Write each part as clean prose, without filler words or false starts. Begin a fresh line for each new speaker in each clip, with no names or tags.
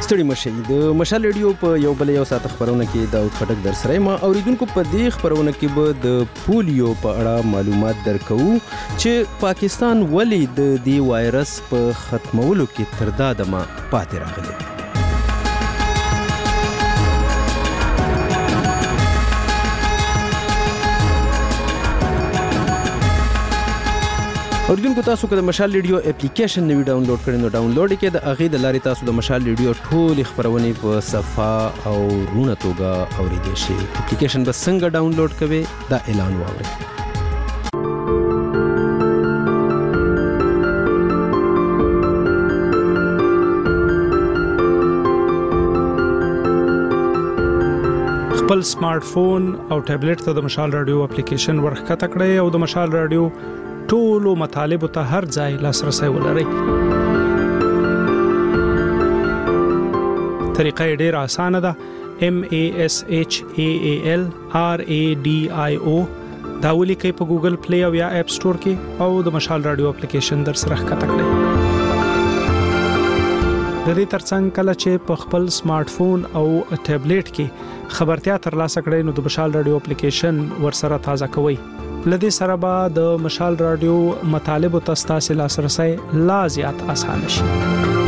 ستړي مشي د مشال ریډیو په یو بل یو ساعت خبرونه کې دا خټک در سره ما اوریدونکو په دې خبرونه کې به د پولیو په اړه معلومات درکو چې پاکستان ولې د دې وایرس په ختمولو کې تر دا دمه پاتې راغلی. اوریدونکو تاسو که د مشال ریډیو اپلیکیشن نوی ډاونلوډ کړئ نو ډاونلوډ کړئ د هغې د لارې تاسو د مشال ریډیو ټولې خپرونې په صفه او رونه توګه اوریدلی شئ. اپلیکیشن به څنګه ډاونلوډ کوئ دا اعلان واورئ.
خپل سمارټ فون او ټابلیټ ته د مشال رادیو اپلیکیشن ورښکته کړئ او د مشال رادیو ټولو مطالبو ته هر ځای لاسرسی ولرئ. طریقه یې ډېره اسانه ده. MASHALRADIO دا ولیکئ په ګوګل پلی او یا اپ سٹور کې او د مشال رادیو اپلیکیشن در سره ښکته کړئ. د دې ترڅنګ کله چې په خپل سمارټ فون او ټابلیټ کې خبرتیا ترلاسه کړئ نو د مشال رادیو اپلیکیشن ورسره تازه کوئ. لدې سره به د مشال رادیو مطالب ته ستاسو لاسرسی لا زیات آسان شي. او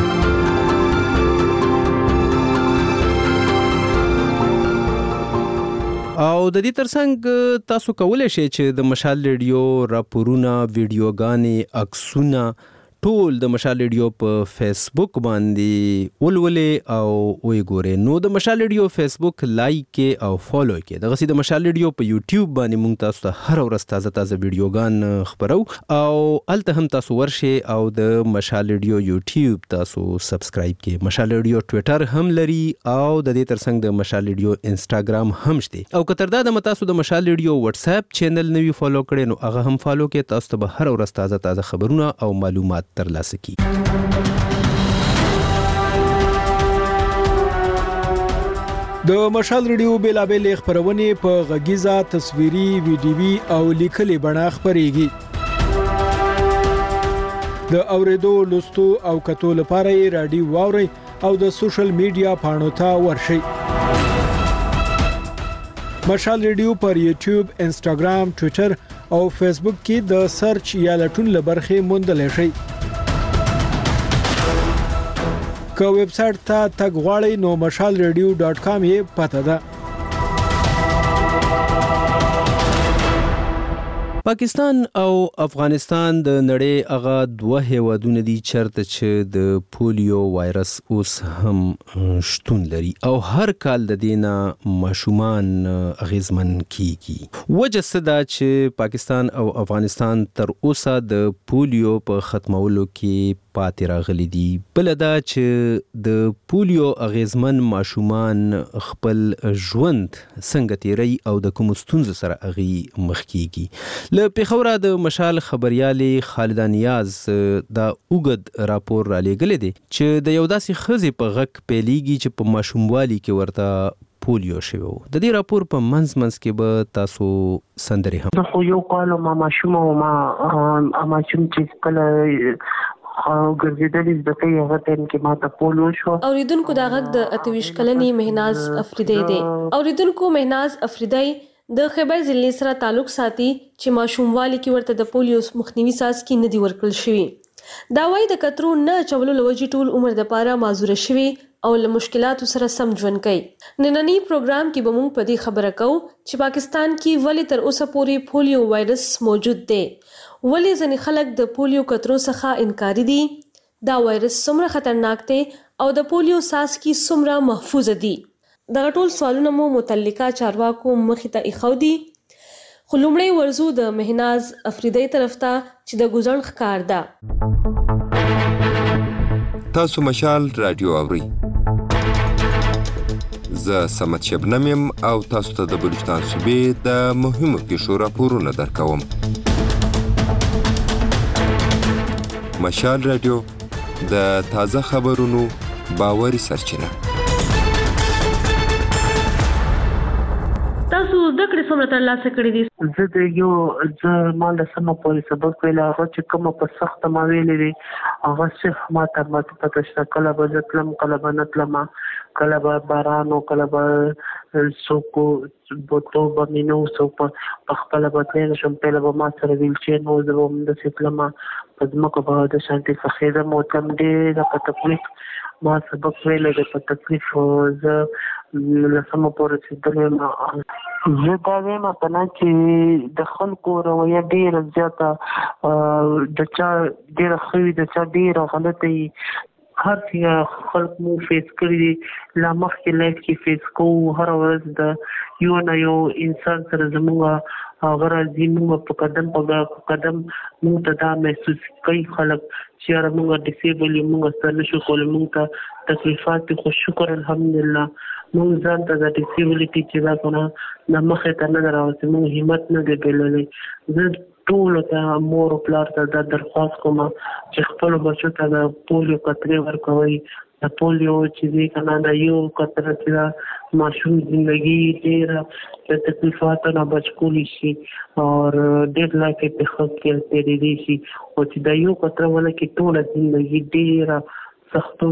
د دې ترڅنګ تاسو کولی شئ چې د مشال رادیو راپورونه، ویډیوګانې، عکسونه ټول د مشال ریډیو په فیسبوک باندې ولولې او وګورئ. نو د مشال ریډیو فیسبوک لایک او فالو کړئ. دغه سي د مشال ریډیو په یوټیوب باندې مونږ تاسو ته هر ورځ تازه ویډیوګان خبرو او الته هم تاسو ورشئ او د مشال ریډیو یوټیوب تاسو سبسکرایب کړئ. مشال ریډیو ټوئیټر هم لري او د دې ترڅنګ د مشال ریډیو انسټاګرام هم شته. او کتر دا د تاسو د مشال ریډیو واتس اپ چینل نوی فالو کړئ نو هغه هم فالو کړئ. تاسو ته به هر ورځ تازه خبرونه او معلومات ترلاسه کی.
د مشال ریډیو بیلابل خبرونه په غږیزه، تصویري، ویډیوي او لیکلي بڼه خبريږي. د اوریدو، لوستو او کتو لپاره یې رادیو واوري او د سوشل میډیا پاڼو ته ورشئ. مشال ریډیو پر یوټیوب، انسټاګرام، ټوئیټر او فیسبوک کې د سرچ یا لټون لبرخه موندل شي. که ویب سټ ته تګ غواړئ نو mashalradio.com یې پته ده.
پاکستان او افغانستان د نړۍ هغه دوه هیوادونه دي چرته چې د پولیو وایرس اوس هم شتون لري او هر کال د دینه ماشومان اغیزمن کیږي. وجه څه ده چې پاکستان او افغانستان تر اوسه د پولیو په ختمولو کې پاتې راغلي دي. بل دا چې د پولیو اغیزمن ماشومان خپل ژوند څنګه تیری او د کوم ستونزو سره اغي مخ کیږي. له پیښوره د مشال خبريالي خالد نیاز دا اوګد راپور را لېږلی دی چې د یو داسې ښځې په غږ پیلېږي چې په ماشوموالي کې ورته پولیو شوی و. د دې راپور په منځ کې به تاسو سندرې هم
خو یو کال ما ماشوم چې کله ګرځیدلې د کوي هغه ټیم کې ماته پولیو شو.
اوریدونکو دا غږ د 28 کلنې مهناز افریدی دی. اوریدونکو مهناز افریدی د خیبر ضلع سره تعلق ساتي چې ماشوموالي کې ورته د پولیو مخنیوي څاڅکي نه دی ورکړل شوی. دا وایي د کترو نه چولو لوجې ټول عمر د پاره معذور شوی او له مشکلاتو سره سم ژوند کوي. نننی پروګرام کې به موږ په دې خبره کوو چې پاکستان کې ولې تر اوسه پورې پولیو وایرس موجود دی. ولې ځینې خلک د پولیو کترو څخه انکاري دي. دا وایرس څومره خطرناک دی او د پولیو څاڅکي څومره محفوظ دي. دا ټول سوالونه مو متعلقه چارواکو مخې ته ایښو دي. خو لومړی ورزو د مهناز افریدی طرف ته چې د ګوزن ښکار ده.
تاسو مشال رادیو اورئ. زه سمت شبنم یم او تاسو ته د بلوچستان صوبې د مهمو پیښو راپورونه درکوم. مشال رادیو د تازه خبرونو باوري سرچینه.
تاسو زده کړې څومره ترلاسه کړې دي؟
زه د ما له سمه پورې سبق ویل، هغه چې کومه په سخته ما ویلې دي هغه صرف ما ته پته شته. کله به زه تلم، کله به نه تلم، کله به باران و، کله به څوک بوټو به مې نه و، څوک په خپله به تللی نه شم. پهله به ما سره ویلچیر نه و، زه به همداسې تلم، په ځمکه به د شانتې څخېدم او تلم. ډېره په تکلیف ما سبق ویلی دی، په تکلیف زه لسمه پورې رسېدلی یم. زه دا وایم که نه چې د خلکو رویه ډېره زیاته د چا ډېره ښه وي، د چا ډېره غلطه وي. هر څه خلک مو فیس کړي دي، لا مخکې لایف کې فیس کوو. هره ورځ د یو نه یو انسان سره زموږ هغه راځي، موږ په قدم په قدم موږ ته دا محسوس کوي خلک چې یاره موږ ډسیبل یو، موږ څه نه شو کولی، موږ ته تکلیفات دي. خو شکر الحمدلله موږ ځان ته د ډسیبلټي چې دا که نه د مخې ته نه ده راوستې، موږ همت نه دی بایللی. زه ټولو ته مور او پلار ته دا درخواست کوم چې خپلو بچو ته د پولیو قطرې ورکوئ. د پولیو چې دی که نه د یو قطره چې دا ماشوم زندګي ډېره د تکلیفاتو نه بچ کولی شي او ډېر لایف یې په ښه کې تېرېدی شي. او چې د یو قطره ولکې ټوله زندګي ډېره سختو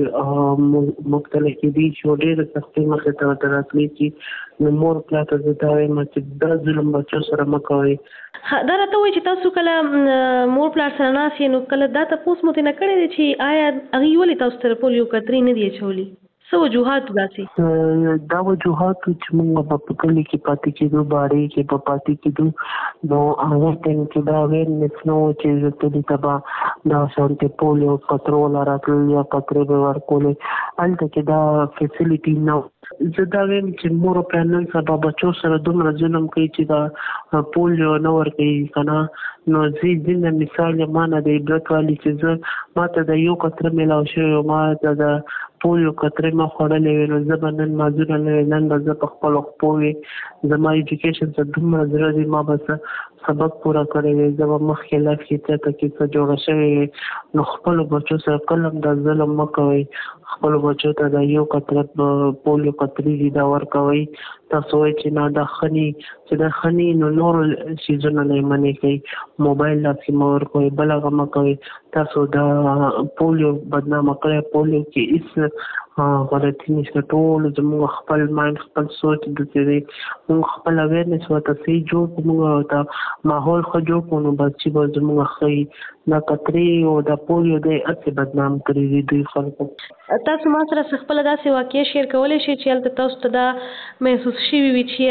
کې مبتلا کېدی شي او ډېرې سختۍ مخې ته ورته راتلی شي. نو مور پلار ته زه دا وایم چې دا ظلم بچو سره مه کوئ.
دا راته وایي چې تاسو کله مور پلار سره ناست یې، نو کله دا تپوس مو ترې نه کړی دی چې آیا هغوی ولې تاسو سره پولیو قطرې نه دي اچولي؟ څه وجوهات داسې؟
دا وجوهات چې موږ به په کلي کې پاتې کېدو، باړې کې به پاتې کېدو، نو هغه ټایم کې دا اویرنس نه و چې زه کلي ته به دا شانتې پولیو قطرو والا راتلل یا قطرې به ورکولې. هلته کې دا فیسیلیټي نه و. زه دا وایم چې مور او پلار نن سبا بچو سره دومره ظلم کوي چې دا پولیو نه ورکوي که نه. نو زه ځینې مثال یم، ما نه د عبرت والی چې زه ما ته د یو قطره میلاو شوی او ما ته د پولیو قطرې ما خوړلې وې، نو زه به نن معذوره نه وې، نن به زه په خپلو خپو وې. زما ایجوکیشن ته دومره زړه دی، ما به سبق پوره کړی وې، زه به مخکې لایف کې چېرته کې څه جوړه شوې وې. نو خپلو بچو سره کله هم دا ظلم مه کوئ. خپلو بچو ته دا یو قطره پولیو قطرې دي دا ورکوئ. تاسو وایئ چې نه دا ښه ني، چې دا ښه ني نو نورو څیزونه نه یې منې کوئ. موبایل داسې مه ورکوئ، بل هغه مه کوئ. تاسو دا پولیو بدنامه کړی. پولیو کې هېڅ غلطي نشته، ټول زموږ خپل مایند خپل سوچ داسې دی. موږ خپل اویرنس ورته صحیح جوړ کړو، موږ ورته ماحول ښه جوړ کړو، نو بس چې به زموږ ښه وي. دا قطرې او دا پولیو دی هسې بدنام کړي دي دوی خلکو.
تاسو ما سره خپله داسې واقعه شیر کولی شئ چې هلته تاسو ته دا محسوس شوي وي چې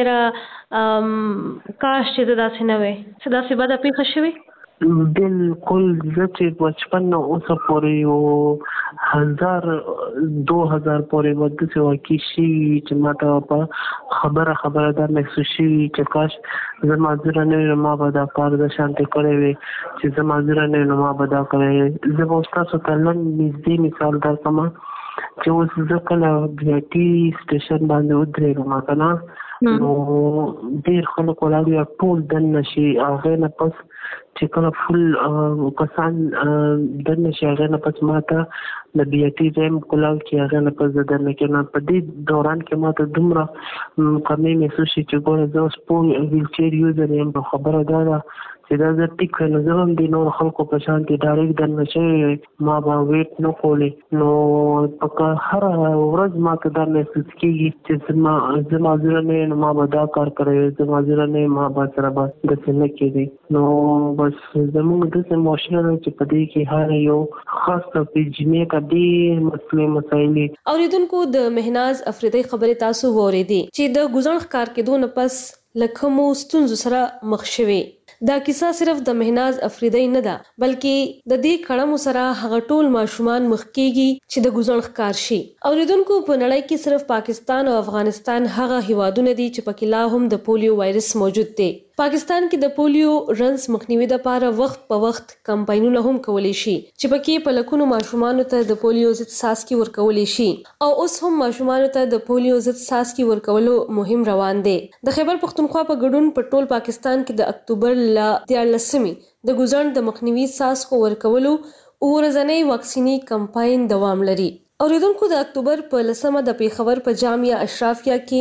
یاره کاش چې زه داسې نه وی، څه داسې بده پیښه شوې؟
بالکل. زه چې بچپن نه اوسه پورې او 1000-2000 پورې به داسې واقع شوي چې ما ته په خبره دا محسوس شوي چې کاش زه معذوره نه وم، ما به دا کار د شانتې کړی وی. چې زه معذوره نه وم، ما به دا کړی. زه به اوس تاسو ته لنډ نږدې مثال درکړم چې اوس زه کله بیا سټیشن باندې ودرېږم که نه، نو ډېر خلک ولاړ وي، ټول دننه شي. هغې نه پس چې کله فل کسان دننه شي، هغې نه پس ما ته د بي آی ټي ځای کولاو کړي، هغې نه پس زه دننه کېنم. په دې دوران کې ما ته دومره کمې محسوس شي چې ګوره زه اوس ویلچیر یوزر یم. نو خبره دا ده چې دا زه ټیک کړی، نو زه هم د نورو خلکو په شان کې ډایرکټ دننه شوی ما به ویټ نه کولی. نو هره ورځ ما ته دا محسوس کېږي چې زه معذوره نه یم، ما به دا کار کړی، زه معذوره نه یم، ما به سره به داسې نه کېدی. نو بس زموږ داسې معاشره ده چې په دې کې هر یو خاص په جمعې کا ډېر مسلې مسایل دي.
اوریدونکو د مهناز افریدی خبرې تاسو واورېدې چې د ګزن ښکار کېدو نه پس له کومو ستونزو سره مخ شوې. دا کیسه صرف د مهناز افریدی نه ده، بلکې د دې کړمو سره هغه ټول ماشومان مخ کېږي چې د ګزن ښکار شي. اوریدونکو په نړۍ کې صرف پاکستان او افغانستان هغه هیوادونه دي چې پکې لا هم د پولیو وایرس موجود دی. پاکستان کې د پولیو رنس مخنیوي لپاره وخت په وخت کمپاینونه هم کولی شي چې پکې په لکونو ماشومانو ته د پولیو ضد څاڅکي ورکولی شي، او اوس هم ماشومانو ته د پولیو ضد څاڅکي ورکولو مهم روان دی. د خیبر پختونخوا په ګډون په ټول پاکستان کې د اکتوبر له 14 د ګزن د مخنیوي څاڅکو ورکولو ورځنی واکسیني کمپاین دوام لري. اوریدونکو د اکتوبر په 10 د پیښور په جامعه اشرافیه کې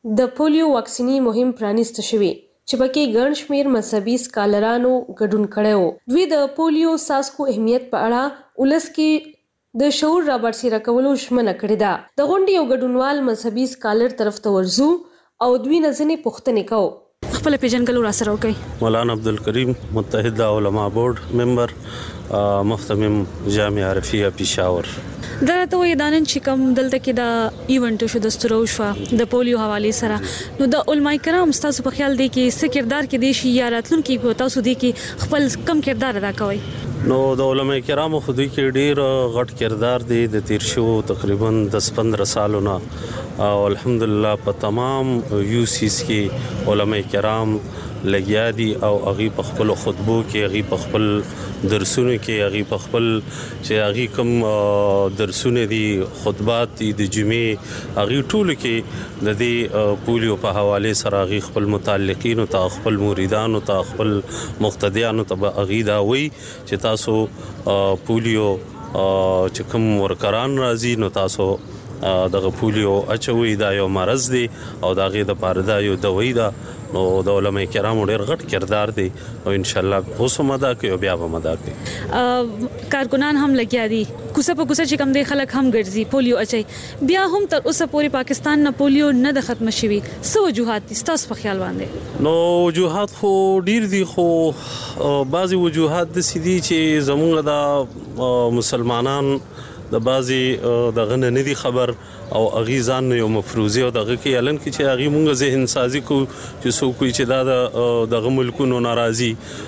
د پولیو واکسینی مهم پرانیسته شوی چې پکې ګڼ شمېر مذهبي سکالرانو ګډون کړی و. دوی د پولیو څاڅکو اهمیت په اړه ولس کې د شعور رابرسېره کولو ژمنه کړې ده. د غونډې یو ګډونوال مذهبي سکالر طرف ته ورځو او دوی نه ځینې پوښتنې کوو. خپل پیژنګلو را سره وکړئ.
مولانا عبدالکریم متحده علما بورډ ممبر محتمم جامعه عرفیه پېښور.
دا ته وې دانن چې کوم دلته کې دا ایونت شو د سترو شو د پولیو حواله سره نو د علماء کرام تاسو په خیال دی کې څه کردار کې دي شي یا راتلونکي کو تاسو دی کې خپل کم کردار ادا کوي؟
نو د علماء کرامو خو دوی کې ډیر غټ کردار دی د تیر شو تقریبا 10-15 سالونه او الحمدلله په تمام یو سیس کې علماء کرام لګیا دي او هغه په خپل خطبو کې هغه په خپل درسونو کې هغه په خپل چې هغه کوم درسونه دي خطبات دي د جمعې هغه ټول کې د دې پولیو په حواله سره هغه خپل متعلقین او خپل مریدان او خپل مقتدیان ته هغه دا وی چې تاسو پولیو چې کوم ورکران راځي نو تاسو دغه پولیو اچوي دا یو مرض دی او دغه د پاره دا یو دوايي ده. نو د علماء کرامو ډېر غټ کردار دی او ان شاء الله اوس هم ادا کوي او بیا هم ادا کوي.
کارګونان هم لګیا دي کوڅه په کوڅه چې کوم دی خلک هم ګرځي پولیو اچي بیا هم تر اوسه پورې پاکستان نه پولیو نه د ختم شوی. څه وجوهات دي تاسو په خیال باندې؟
نو وجوهات خو ډیر دي خو بعضي وجوهات د سيدي چې زموږ د مسلمانان د بعضي دغه نه دي خبر او اغیزان یو مفروضه او دغه کې اعلان کې چې هغه مونږ ذهن سازي کو چې څوک چې دا دغه ملکونو ناراضي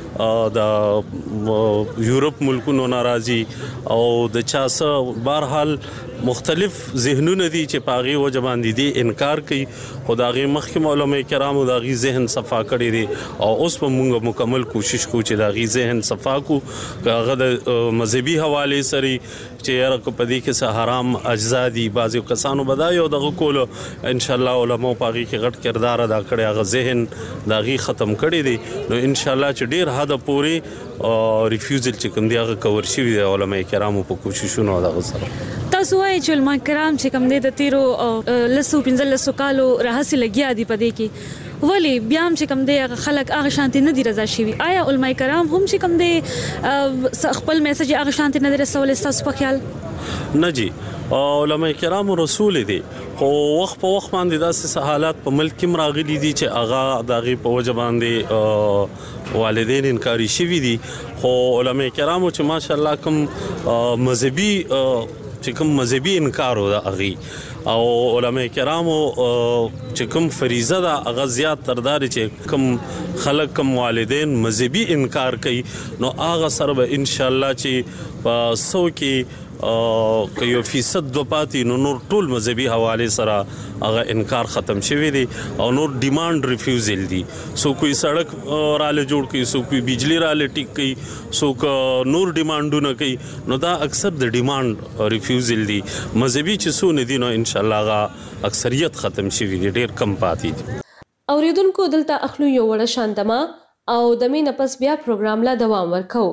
د یورپ ملکونو ناراضي او د چا څه بهرحال مختلف ذهنونه دي چې پاغي وجبان دي انکار کوي. خدای مخکې علماء کرامو دغه ذهن صفا کړی دي او اوس په مونږ مکمل کوشش کوو چې دغه ذهن صفا کو هغه د مذهبي حواله سره چې هر کو پدې کې سه حرام اجزا دي بعضو کسانو بدایو دغه کول ان شاء الله علماء پاغي کې غټ کردار ادا کړی هغه ذهن دغه ختم کړی دي. نو ان شاء الله چې ډیر حد پورې ریفیوزل چې کوم دی هغه کور شي د علماء کرامو په کوششونو دغه سره.
تاسو وايي چې علماء کرام چې کوم دی د تیرو لسو 15 کالو راهسي لګیا دي پدې کې ولی بیا هم چې کوم دی خلک هغه شانتي نه دي رضا شي. آیا علماء کرام هم چې کوم دی خپل میسج هغه شانتي نه رسول تاسو په خیال؟
نه جی علماء کرام رسول دي خو وخت په وخت باندې داسې حالات په ملک کې راغلي دي چې هغه دغه په وجه باندې والدین انکاری شوي دي. خو علماء کرامو چې ماشاءالله کوم مذهبي چې کوم مذهبي انکار و هغه او علماء کرامو چې کوم فریضه ده هغه زیات تردار چې کوم خلک کوم والدین مذهبي انکار کوي نو هغه سره به ان شاء الله چې په 100 کې که یو فیصد دو پاتې نو نور ټول مذهبي حواله سره هغه انکار ختم شوی دی او نور ډیماند ریفیوزل دي. سو کوئی سړک راله جوړ کوي سو کوئی بجلی راله ټیک کوي سو نور ډیماندونه کوي نو دا اکثر د ډیماند ریفیوزل دي. مذهبي چې سو نه دي نو ان شاء الله هغه اکثریت ختم شوی دی ډیر کم پاتې دي.
اوریدونکو دلته اخلو یو وړه شاندما او د مینه پس بیا پروګرام لا دوام ورکو.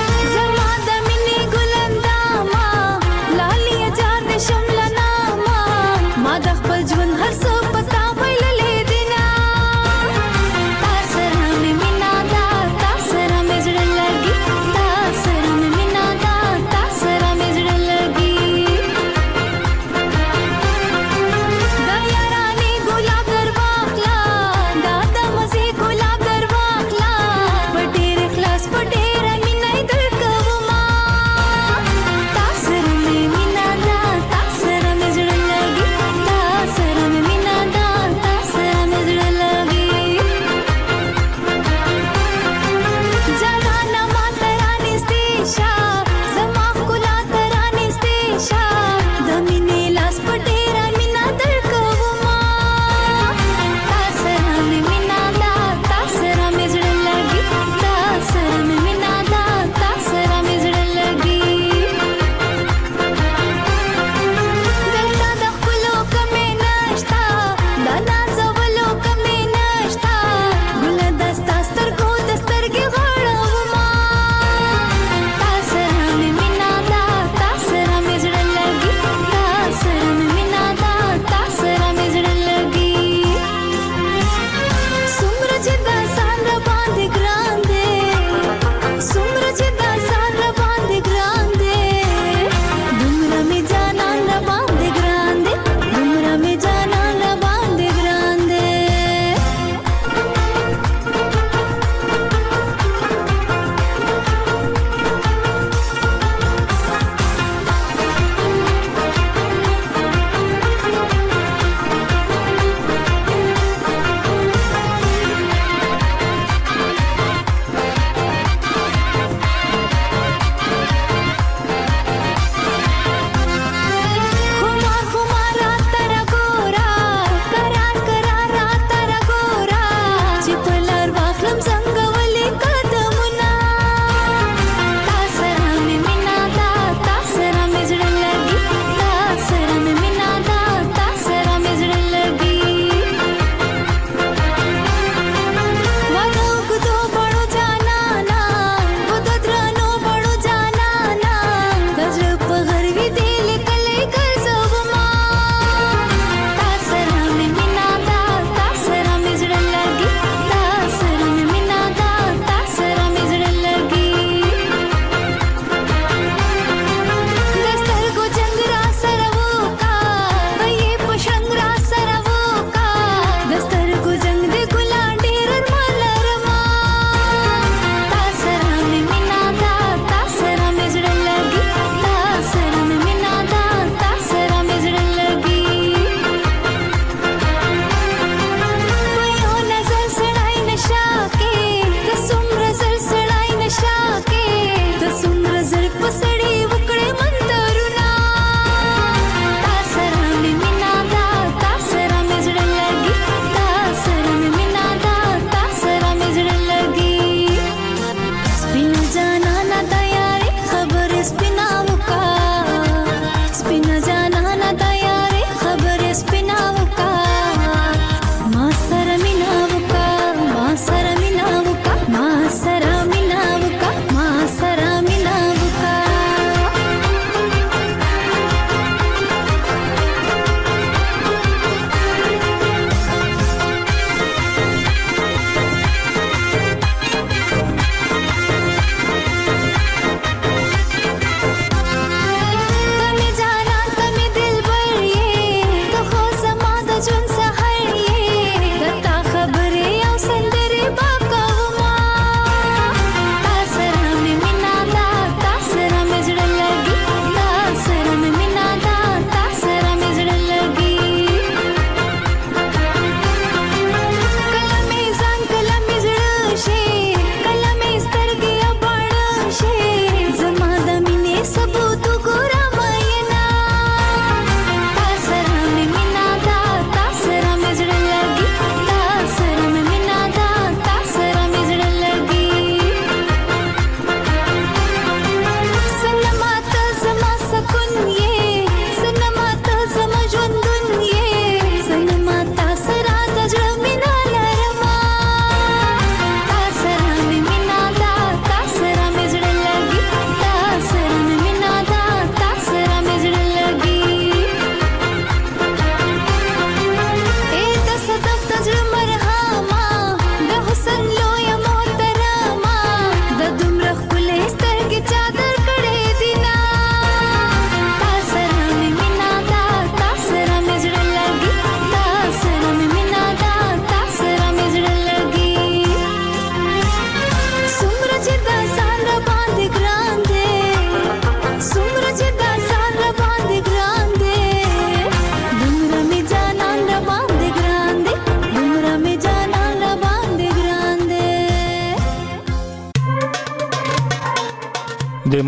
زما د مینې ګلندامه لالیه جار دې شمله نامه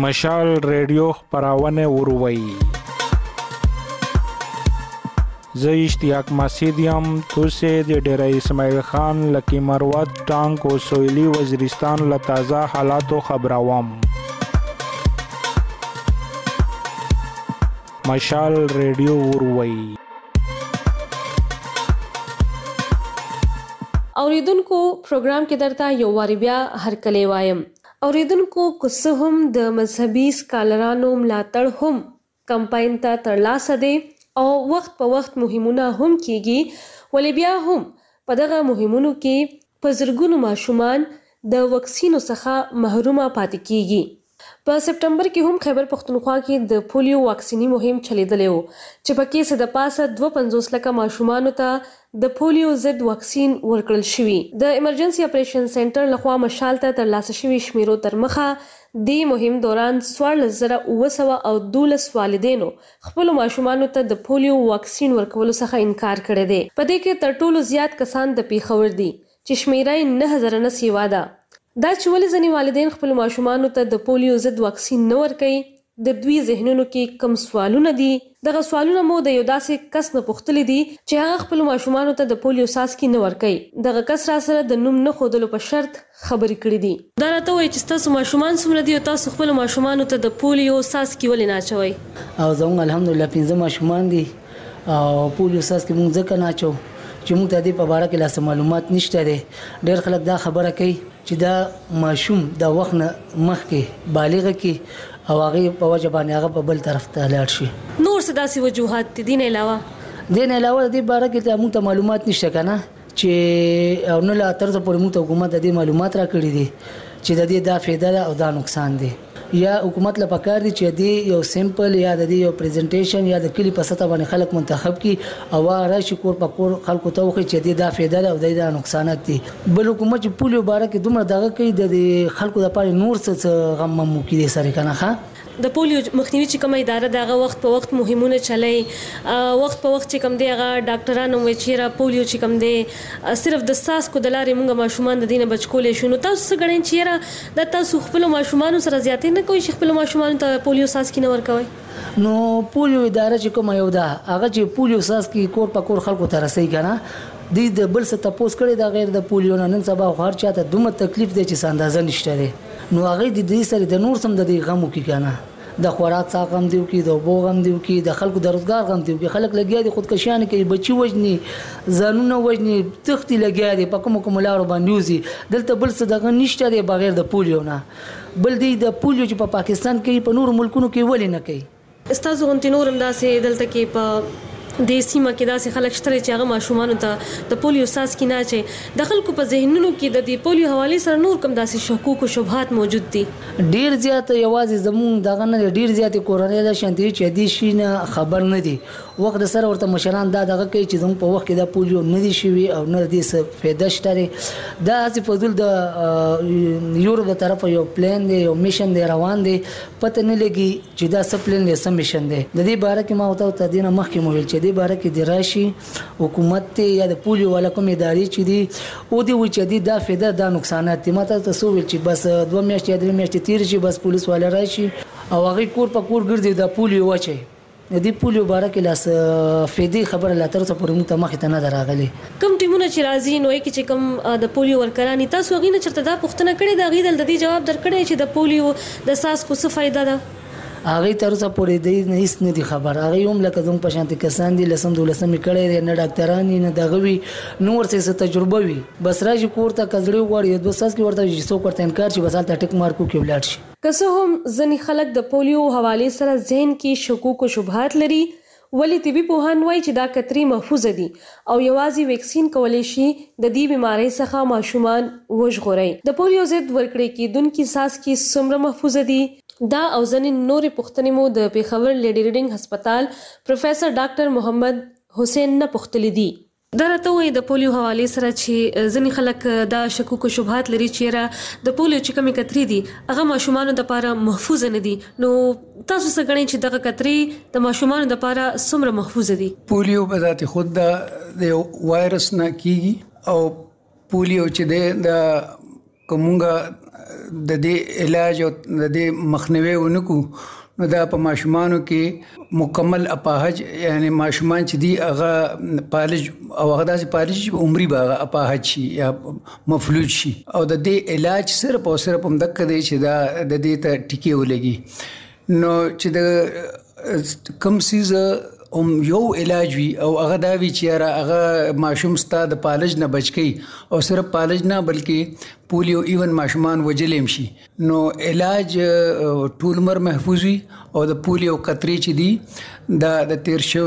مشال ریډیو خبرونه وروي. زه اشتیاق مسیدیم توسه د ډیره اسماعیل خان لکی مروت ټانک او سویلی وزیرستان له تازه حالاتو خبروم. مشال ریډیو وروي.
اوریدونکو پروګرام کې درته یو واری بیا هرکلی وایم. اوریدونکو کوڅه هم د مذهبي سکالرانو ملاتړ هم کمپاین ته ترلاسه دی او وخت په وخت مهمونه هم کیږي، ولې بیا هم په دغه مهمونو کې په زرګونو ماشومان د وکسینو څخه محرومه پاتې کیږي. په سپټمبر کې هم خیبر پختونخوا کې د پولیو واکسینی مهم چلیدلی و چې پکې څه د پاسه 250 لکه ماشومانو ته د پولیو ضد واکسین ورکړل شوی. د ایمرجنسي اپریشن سنټر لخوا مشال ته ترلاسه شوی شمیرو تر مخه د مهم دوران 14,912 والدینو خپل ماشومانو ته د پولیو واکسین ورکولو څخه انکار کړی دی. په دې کې تر ټولو زیات کسان د پیښور دي چې شمیره 9,000 نه سیوا ده. دا چې ولې ځینې والدین خپل ماشومانو ته د پولیو ضد واکسین نه ورکوي، د دوی ذهنونو کې کم سوالونه دي. دغه سوالونه مو د یو داسې کس نه پوښتلي دي چې هغه خپل ماشومانو ته د پولیو څاڅکي نه ورکوي. دغه کس را سره د نوم نه ښودلو په شرط خبرې کړې دي. دا راته وایي چې ستاسو ماشومان څومره دي او تاسو خپل ماشومانو ته د پولیو څاڅکي ولې نه اچوئ؟
او زموږ الحمدلله 15 ماشومان دي او پولیو څاڅکي موږ ځکه نه اچوو چې موږ ته دې په باره کې لاس معلومات نشته دی. ډېر خلک دا خبره کوي چې دا ماشوم د وخت نه مخکې بالغ کې او هغه په وجه باندې هغه په بل طرف ته لاړ شي.
نور څه داسې وجوهات دي دین علاوه
د دې باره کې موږ ته معلومات نشته کنه چې او نه لا تر څو پورې موږ ته حکومت د دې معلومات را کړی دي چې د دې دا فایده او دا نقصان دی. یا حکومت له پکار دي چې دې یو سیمپل یا د دې یو پریزنټیشن یا د کلی په سطح باندې خلک منتخب کی او راشي کور په کور خلکو ته وخی چې دې دا فایده او دا نقصانات دي. بل حکومت چې پولیو باره کې دومره دغه کوي د خلکو لپاره نور څه غم مو کې دي سره کنه ښه.
د پولیو مخنیوي چې کومه اداره دغه وخت په وخت مهمونه چلای، وخت په وخت چې کوم دی هغه ډاکټرانو وایي چې را پولیو چې کوم دی صرف د څاڅکو د لارې موږ ماشومان د دینه بچ کولې شو. نو تاسو څه غواړئ چې را د تاسو خپل ماشومان سره زیاتې نه کوئ چې خپل ماشومان ته پولیو څاڅکي نه ورکوي؟
نو پولیو اداره چې کومه یو ده هغه چې پولیو څاڅکي کور په کور خلکو ته رسي کنه د بل څه تاسو کړی دا غیر د پولیو نن سبا هر چاته دومره تکلیف دی چې اندازه نشته دی. نو هغه د دې سره د نور سم د غمو کې کنه د خوراک څاګ هم دیو کې د اوبو هم دیو کې د خلکو د روزګار هم دیو کې خلک لګیا دي خودکشیان کوي، بچي وژني، ځانونه وژني، تختی لګیا دي په کوم لارو باندې وزي. دلته بل څه دغه نشته دی بغیر د پولیو نه. بل دی د پولیو چې په پاکستان کې په نور ملکونو کې ولې نه کوي.
استاد غونتی نور هم داسې دلته کې په د سیمه کې داسې خلک شته چې هغه ماشومان ته د پولیو څاڅکي نه اچي. د خلکو په ذهنونو کې د دې پولیو حواله سره نور کوم داسې شکوک او شبهات موجود دي.
ډیر زیات یوازې زمون دغه نه ډیر زیات کورنۍ د شانتي چې دې شي نه خبر نه دي. وخت سره ورته مشران دا دغه کوي چې زموږ په وخت کې د پولیو نه دي شوی او نه دې څه فایده شته. دا اسی فضل د یورپ د طرف یو پلان دی، یو میشن دی روان دی، پته نه لګي چې دا څه پلان دی، څه میشن دی. د دې باره کې ما وته دینه مخکې مو ویل چې دې باره کې د راشي حکومت یا د پولیو ولا کوم ادارې چې دي او دی و چې دا فایده دا نقصانات دي. ماته تاسو ویل چې بس 2 میاشتې 3 میاشتې تیر شي بس پولیس والا راشي او هغه کور په کور ګرځي د پولیو واچي. د دې پولیو باره کې لاس فایده خبره لا تر څو پورې مو ته مخ ته نه دراغلي.
کوم ټیمونه چې راځي نو کې چې کوم د پولیو ورکرانی تاسو غوښنه چرته دا پوښتنه کړې دا غیدل د دې جواب درکړی چې د پولیو د ساس کو څه فائدہ ده؟
هغه تر څو پورې د هیڅ نه دي خبر. هغه هم لکه زموږ په شانتي کسان دي لسم دولسمې کړي نه ډاکټران نه دغوي نور څه تجربه وي بس راځي کور ته کزړې وړي 200 کې ورته چې څوک ورته انکار چې بس حالت ټیک مارکو کې ولاړ شي.
که څه هم ځنې خلک د پولیو حواله سره ذهن کې شکوک او شبهات لري، ولی طبي پوهان وایي چې دا کتري محفوظ دي او یوازې ویکسین کولای شي د دې بیماری څخه ماشومان وژغوري. د پولیو ضد ورکړې کېدونکي څاڅکي څومره محفوظ دي؟ دا او ځنې نورې پوښتنې مو د پیښور لیډي ریډینګ هسپتال پروفیسر ډاکټر محمد حسین نه پوښتلې دي. دا راته وایي د پولیو حواله سره چې ځینې خلک دا شکوک او شبهات لري چې د پولیو چې کومې کتري دي هغه ماشومانو لپاره محفوظ نه دي. نو تاسو څه غواړئ چې دغه کتري د ماشومانو لپاره څومره محفوظ دي؟
پولیو په ذات خود د وایرس نه کیږي او پولیو چې د کومه د دې علاج او د دې مخنیوي ونکو نو دا په ماشومانو کې مکمل اپاهج یعنی ماشومان چې دی هغه پالج او هغه داسې پالج عمري به اپاهج شي یا مفلوج شي او د دې علاج صرف او صرف هم دک دی چې دا د دې ته ټیکې ولګي نو چې د کم سیز یو علاج وي او هغه دا وی چې هغه ماشوم ستا د پالج نه بچ کی او صرف پالج نه بلکې پولیو ایون ماشومان وجلیم شي نو علاج ټول عمر محفوظ وي او د پولیو قطرې چې دي د تیر شو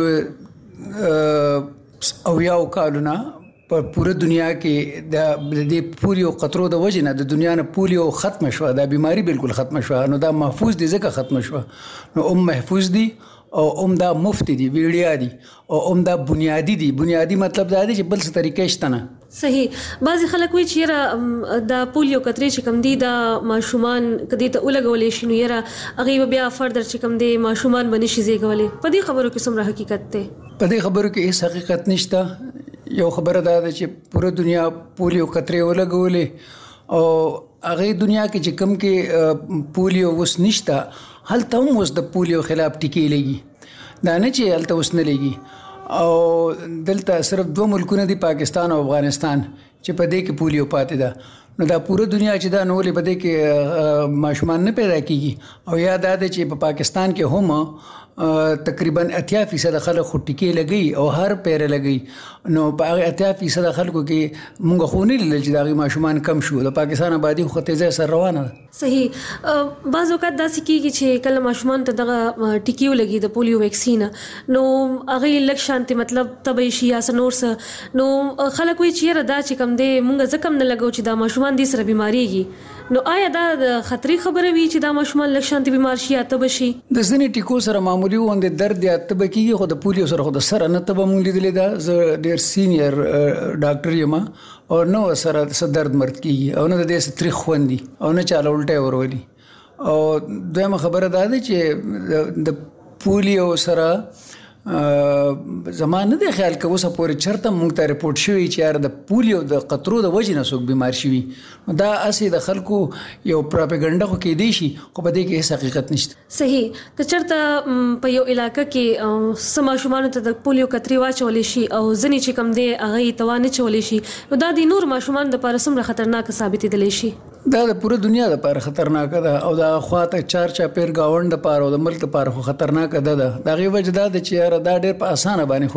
او یو کالونه په پوره دنیا کې د دې پولیو قطرو د وجه نه د دنیا نه پولیو ختم شو دا بیماری بالکل ختم شو نو دا محفوظ دي ځکه ختم شو نو محفوظ دي او دا مفت دي ویډیا دي او دا بنیادی مطلب دا دی چې بل څه طریقې شته نه
صحیح بعضی خلک وایي چې دا پولیو قطرې چې کم دي دا ماشومان کدي ته ولګولې شي نو یاره هغه بیا فردر چې کم دي ماشومان باندې شي زیږولې په دې خبرو کې څومره حقیقت ده
په دې خبرو کې هیڅ حقیقت نشته یو خبره دا ده چې پوره دنیا پولیو قطرې ولګولې او هغه دنیا کې چې کم کې پولیو وس نشته هلته هم اوس د پولیو خلاف ټیکې لګي دا نه چې هلته اوس نه لګي او دلته صرف 2 ملکونه دي پاکستان او افغانستان چې په دې کې پولیو پاتې ده نو دا پوره دنیا چې دا نو لې په دې کې ماشومان نه پیدا کیږي او یاد ده چې په پاکستان کې هم تقریبا 80% خلک ټیکې لګي او هر پیره لګي نو په هغه 80% خلکو کې مونږ خو نه لیدل چې دا ماشومان کم شو د پاکستان آبادی خو تیزه سره روانه ده
صحیح بعض اوقات داسې کیږي چې کله ماشومان ته دغه ټیکیو لګي د پولیو ویکسین نو هغه لک شانتي مطلب تبي شي یا سنورس نو خلک وی چیرې دا چې کم دی مونږ ځکه نه لګو چې دا ماشومان دي سره بیماریږي نو آیا دا د خطرې خبره وی چې دا ماشومان لک شانتي بیمار شي یا تب شي
د ځینې ټیکو سره معمولی وند درد یا تب کیږي خو د پولیو سره خو د سره نه تب مونږ لیدلې دا زه ډیر سینیئر ډاکټر یم او نو سره درد مرد کیږي او نه د دې ستري خوندي او نه چاله الټه ورولي او دویمه خبره دا ده چې د پولیو سره زمانه د خیال کې اوسه پورې چرته مونږ ته رپورت شوی چې د پولیو د قطرو د وجې نه څوک بیمار شي دا اسی د خلکو یو پروپاګاندا خو کې دی شي خو په دې کې هیڅ حقیقت نشته
صحیح که چرته په یو علاقې کې سم ماشومان ته د پولیو قطرې واچول شي او ځنی چې کم دی هغه توانه چول شي نو دا د نور ماشومان د لپاره سمره خطرناک ثابت دي شي
دا د پوره دنیا لپاره خطرناک ده او دا خواته چار پیر گاوند لپاره او د ملک لپاره خطرناک ده دا غي وجه ده چې دا ډېر په اسانه باندې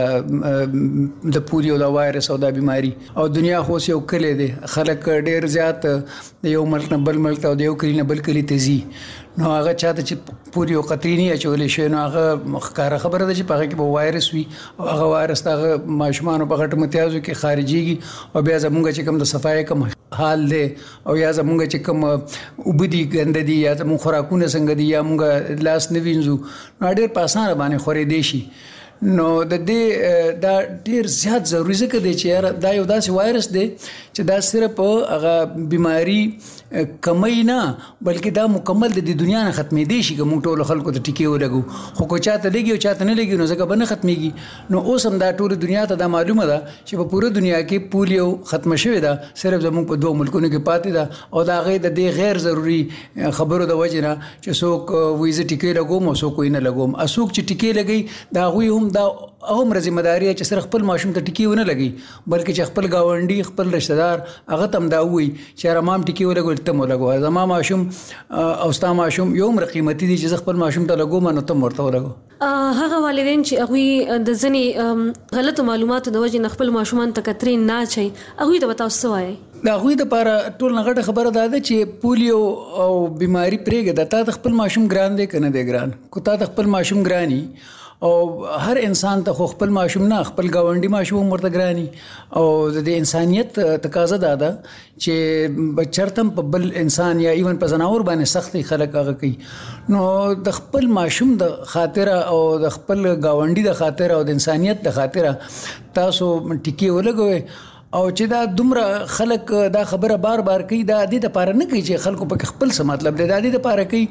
خوريږي د پولیو د وایرس او د بیماری او دنیا خو یو کلی دی خلک ډېر زیات د یو ملک نه بل ملک او د یو کلی نه بل کلی تزي نو هغه چاته چې پولیو قطرې نه اچولې شي نو هغه مخکاره خبره ده چې په هغه کې به وایرس وي او هغه وایرس هغه ماشومان په غټ متیازو کې خارجيږي او بیا زمونږ چې کوم د صفای کوم حال دی او یا زمونږ چې کوم وبدي ګند دي یا زمونږ خوراکونه څنګه دي یا مونږ لاس نه وینځو نو ډېر په اسانه باندې خورې دي شي نو د دې دا ډېر زیات ضروري ځکه دی چې دا یو داسې وایرس دی چې دا صرف هغه بیماری کمی نه بلکې دا مکمل د دنیا نه ختمې دي شي کوم ټول خلکو ته ټیکې ولګو خو کو چاته لګي او چاته نه لګي نو ځکه به نه ختميږي نو اوس هم دا ټول دنیا ته دا معلومه ده چې په پوره دنیا کې پولیو ختم شوی ده صرف زموږ په 2 ملکونو کې پاتې ده او دا غي د دې غیر ضروري خبرو د وجه نه چې څوک ویزه ټیکې لګوم او څوک نه لګوم اسوک چې ټیکې لګي دا غوي هم دا هم ذمہ داری چې صرف خپل ماشوم ته ټیکې ونه لګي بلکې چې خپل گاونډي خپل رشتہ دار هغه تم دا وي چې رمام ټیکې ولګول ته ولګو زما ماشوم او ستا ماشوم یو مر قیمتي دي چې خپل ماشوم ته لګوم نو ته ورته ولګو
هغه والدین چې هغه د ځنی غلط معلوماتو د وجې خپل ماشومان ته کترین نه چي هغه د تاسو وایي
دا غوي د لپاره ټول نغټه خبره ده چې پولیو او بیماری پرېګه د تا خپل ماشوم ګران دی کنه دی ګران کو تا خپل ماشوم ګرانی او هر انسان ته خپل ماشوم نه خپل گاونډي ماشوم مرته ګرانی او د انسانيت تقاضا ده چې بچرتم په بل انسان یا ایون په زناور باندې سختي خلک هغه کوي نو د خپل ماشوم د خاطر او د خپل گاونډي د خاطر او د انسانيت د خاطر تاسو ټیکي ولګوي او چې دا دومره خلک دا خبره بار بار کوي دا د لپاره نه کوي چې خلکو په خپل څه مطلب دی دا د لپاره کوي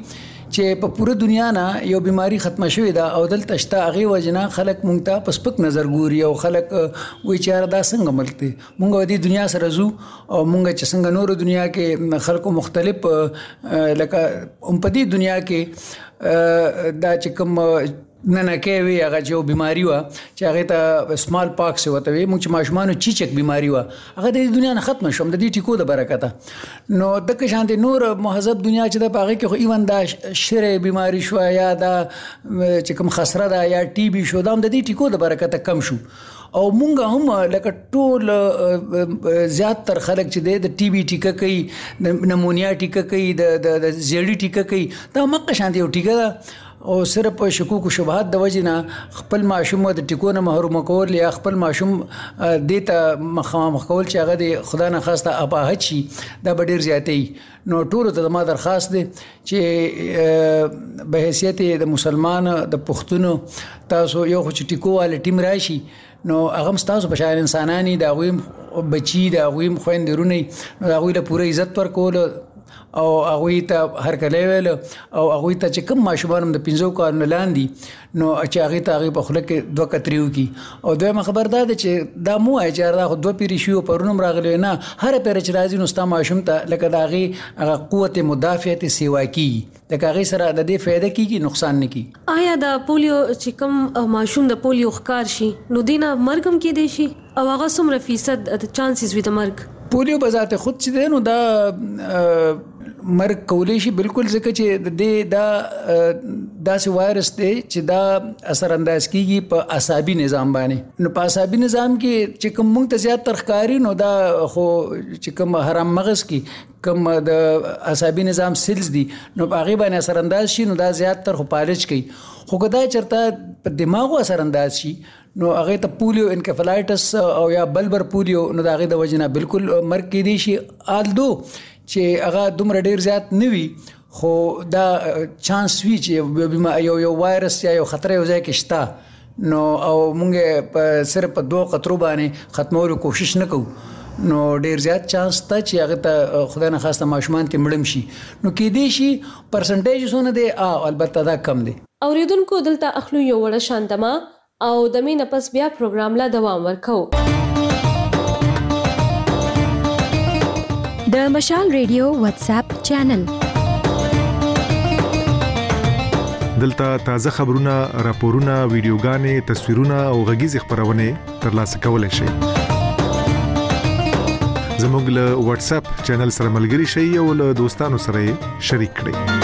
چې په پوره دنیا نه یو بیماری ختمه شوې ده او دلته شته هغه وجنه خلک مونږ ته په سپک نظر ګوري او خلک وایي چې دا څنګه ملک دی. مونږ د دنیا سره زو او مونږ چې څنګه نور دنیا کې خلکو مختلف لکه په دې دنیا کې دا چې کوم نه کوي هغه چې بیماری و چې هغه ته سمال پاکس وته وي موږ چې ماشومان چیچک بیماری و هغه د دنیا نه ختم شوم د دې ټیکو د برکته نو دغه شانتي نور مهذب دنیا چې د پاغه کې خو ایون دا شره بیماری شو یا دا چې کوم خسره ده یا ټي بي شو دا د دې ټیکو د برکته کم شو او مونږ هم لکه ټول زیات تر خلک چې د ټي بي ټیکه کوي د نمونیا ټیکه کوي د زیړی ټیکه کوي دا مکه شانتي یو ټیکه ده او صرف شکوک او شبهات د وجنه خپل ماشوم د ټیکونه محروم کول یا خپل ماشوم دیته مخامخ کول چې هغه د خدا نه خواسته اپاهت شي دا ډیر زیاتې نو ټول ته ما درخواست دی چې به حیثیت د مسلمان د پښتونو تاسو یو خو ټیکو والے ټیم راشي نو هغه تاسو په شان انسانانی دا غویم بچی دا غویم خويندرونه دا غوی له پوره عزت ورکول او هغه ته هر کله ویل او هغه ته چې کوم ماشومان د 15 کارونه لاندې نو چې هغه ته هغه په خله کې دوه کتریو کی او دوی خبر ده چې دا مو اجازه دا خو دوه پیری شو پرونم راغلی نه هر پیر چې راځي نو ستا ماشوم ته لکه دا هغه قوت مدافعت سیوا کی د هغه سره د دې فائدہ کیږي نقصان نه کی.
آیا د پولیو چې کوم ماشوم د پولیو ښکار شي نو دینه مرګم کې دی شي او هغه څومره فیصد د چانسز وي د مرګ؟
پولیو بذات خود چې دی نو دا مرګ کولی شي بالکل ځکه چې د داسې وایرس دی چې دا اثر انداز کیږي په عصبي نظام باندې نو په عصبي نظام کې چې کوم موږ ته زیات ترخکاری نو دا خو چې کوم حرام مغز کې کوم د عصبي نظام سیلز دي نو په هغه باندې اثر انداز شي نو دا زیات تر خو پالج کوي خو کدا چرته په دماغ اثر انداز شي نو هغه ته پولیو انکفالایټس او یا بلبر پولیو نو دا هغه د وجنه بالکل مرګ کې دي شي آلدو چې هغه دومره ډیر زیات نه وي خو دا چانس وی چې یو وایرس یا یو خطر یو ځای کې شته نو او مونږ صرف په 2 قطرو باندې ختمولو کوشش نکوو نو ډیر زیات چانس ته چې هغه ته خدای نه خواسته ماشومان ته مړم شي نو کې دي شي پرسنټیج سونه دي البته دا کم دي.
اوریدونکو دلته اخلو یو وړ شاندما او د مینه پس بیا پروګرام لا دوام ورکو.
د مشال ریډیو واتس اپ چینل
دلته تازه خبرونه، راپورونه، ویډیوګانې، تصویرونه او غږیز خبرونه ترلاسه کولای شئ. زموږ له واتس اپ چینل سره ملګري شئ او له دوستانو سره شریک کړئ.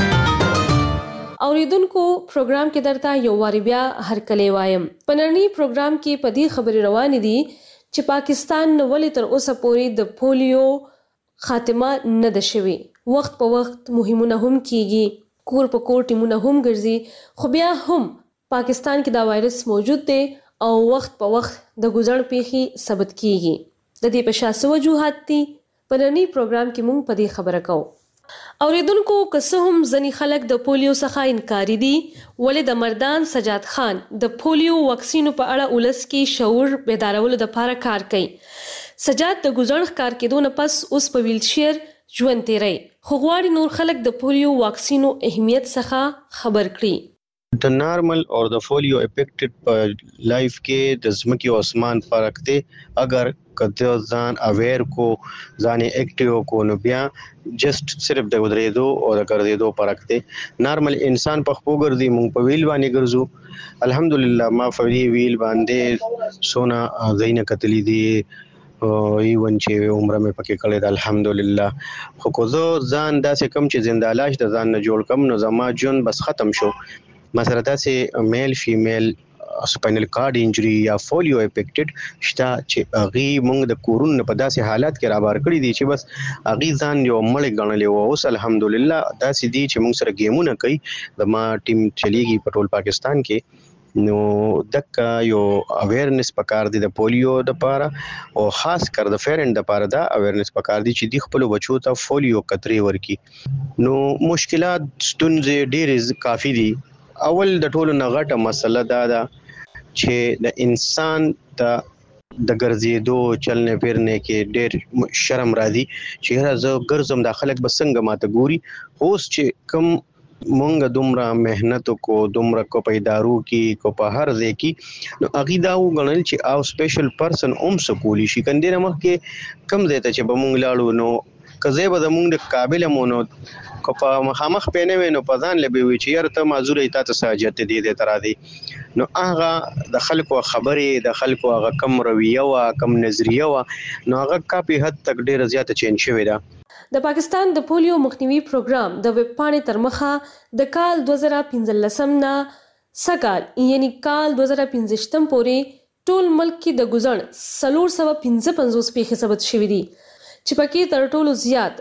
اوریدونکو پروګرام کې درته یو واری بیا هرکلی وایم. پنرنی پروګرام کې پدی خبري روان دي چې پاکستان ولې تر اوسه پورې د پولیو خاتمه نه ده شوی. وخت په وخت مهمونه هم کیږي، کور په کور ټیمونه هم ګرځي، خو بیا هم پاکستان کې دا وایرس موجود دی او وخت په وخت د ګزړ پیخي ثبت کیږي. د دې په شاسو وجوهات دي په نننی پروګرام کې مونږ په دې خبره کوو. اوریدونکو که هم ځنی خلک د پولیو څخه انکاری دي ولې د مردان سجاد خان د پولیو واکسینو په اړه ولس کې شعور بیدارولو لپاره کار کوي. سجاد د ګزړ ښکار کېدو نه پس اوس په ویلچیر ژوند تیری خو غواړي نور خلک د پولیو واکسینو اهمیت څخه خبر کړي.
د نارمل او د پولیو افیکټډ په لایف کې د زمکي او اسمان فرق دی. اگر کته ځان اویر کو ځان اکټیو کو نو بیا جست صرف د ودریدو او د ګرځېدو فرق دی. نارمل انسان په خپل ګرځي مونږ په ویل باندې ګرځو. الحمدلله ما فوری ویل باندې سونا زینه کتلی دی ایون چې عمره مې پکې کړې ده الحمدلله. خو کو زه ځان داسې کم چې زنده لاش د ځان نه جوړ کم نو زما جون بس ختم شو. مثلا داسې میل فیمیل سپاینل کارډ انجری یا فولیو افیکټډ شته چې اغي مونږ د کورون په داسې حالات کې رابار کړی دي چې بس اغي ځان یو مړ غنلې و. اوس الحمدلله داسې دي چې مونږ سره گیمونه کوي. د ما ټیم چلیږي په ټول پاکستان کې نو دک یو اویرنس پکار دي د پولیو د پاره او خاص کر د پیرنټ د پاره دا اویرنس پکار دي چې د خپل بچو ته پولیو کتري ورکی. نو مشکلات ستونزې ډېر کافي دي. اول د ټولو نغټه مسله دا ده چې د انسان ته د ګرځېدو چلنه پیرنه کې ډېر شرم راځي چې زه ګرځم د خلک بسنګ ماته ګوري. اوس چې کم مونږ دومره مهنت کو دومره کو پیدارو کې کو په هر ځای کې نو عقیده وګڼل چې او سپیشل پرسن سکولی شي کندې مخ کې کم ځای ته چې به مونږ لاړو نو کزه به مونږ د قابل مونږ کو په مخامخ پېنه وینو په ځان لبي وي چې یاره ته معذور ایت ته ساجت دي تر دي نو هغه د خلکو خبرې د خلکو هغه کم رویه وا کم نظریه وا نو هغه کافي حد تک ډیره زیاته چینج شوې ده.
د پاکستان د پولیو مخنیوي پروګرام د ویب پاڼې تر مخه د کال 2015 نه سکال یعنی کال 2015 پورې ټول ملک کې د ګزن 355 پیښې ثبت شوې دي چې پکې تر ټولو زیات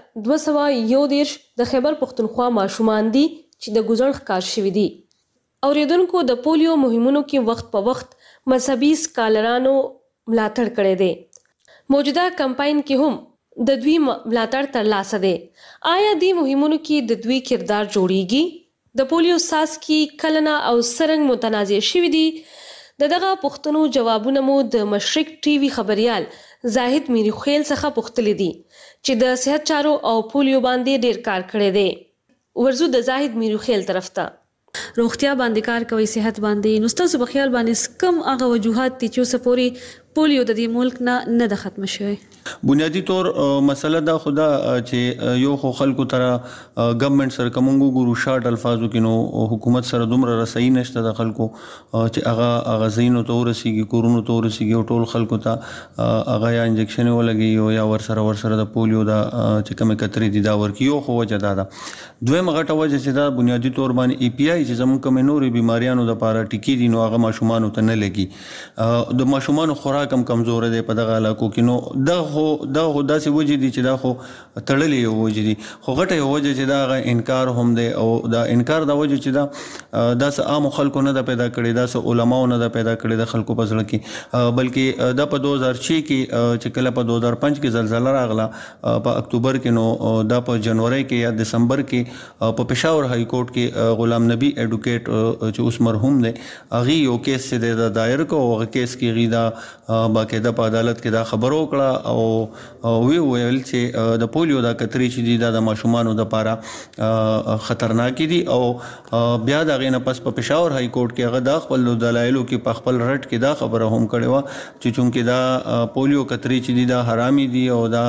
211 د خیبر پختونخوا ماشومان دي چې د ګزن ښکار شوې دي. اوریدونکو د پولیو مهمونو کې وخت په وخت مذهبي سکالرانو ملاتړ کړی دی. موجوده کمپاین کې هم د دوی ملاتړ ترلاسه دی. آیا دې مهمونو کې د دوی کردار جوړیږي؟ د پولیو ساس کې کلنه او سرنګ متنازع شوي دي؟ دغه پوښتنو جوابونه مو د مشرق ټي وي خبريال زاهد میری خیل څخه پوښتلې دي چې د صحت چارو او پولیو باندې ډیر کار کړی دی. ورزو د زاهد میری خیل طرف ته روغتیا باندې کار کوي صحت باندې نو تاسو په خیال باندې کم هغه وجوهات دي چې سپوري پولیو د دې ملک نه د ختم شوی؟
بنیادی طور مسله دا خدا چې یو خو خلکو تر گورنمنت سره کومو ګورو شارټ الفاظو کې نو حکومت سره دومره رسایي نشته د خلکو چې هغه زینو تور سیږي کورونو تور سیږي ټول خلکو ته هغه یا انجکشن ولګي یا ور سره د پولیو دا چې کومه کتري دي دا ورکیو خو وجه دا دویم غټه وجه چې دا بنیادی طور باندې ای پی آی چې زموږ کوم نوري بیماریانو د پاره ټیکی دي نو هغه ماشومان ته نه لګي د ماشومان خوراک کم کمزور دي په دغه علاقو کې نو دا هو داسې وجه دي چې دا خو تړلې وجه دي خو غټه وجه چې دا انکار هم دي او دا انکار دا وجه چې دا عام خلکو نه د پیدا کړي دا علماو نه د پیدا کړي د خلکو په ځل کې بلکې دا په 2006 کې چې کله په 2005 کې زلزلہ راغله په اکتوبر کې نو دا په جنوري کې یا دسمبر کې په پېښور های کورټ کې غلام نبی ایډوکیټ چې اوس مرحوم دی هغه یو کیس چې د دایر کو هغه کیس کې غیدا باقاعده په عدالت کې دا خبرو کړه او وی ویل چې د پولیو دا کتري چې دي د ماشومان د لپاره خطرناک دي او بیا دا غینه پس په پېښور های کورټ کې هغه د خپل دلایلو کې په خپل رټ کې دا خبره هم کړې و چې چونکې دا پولیو کتري چې دي دا حرامي دي او دا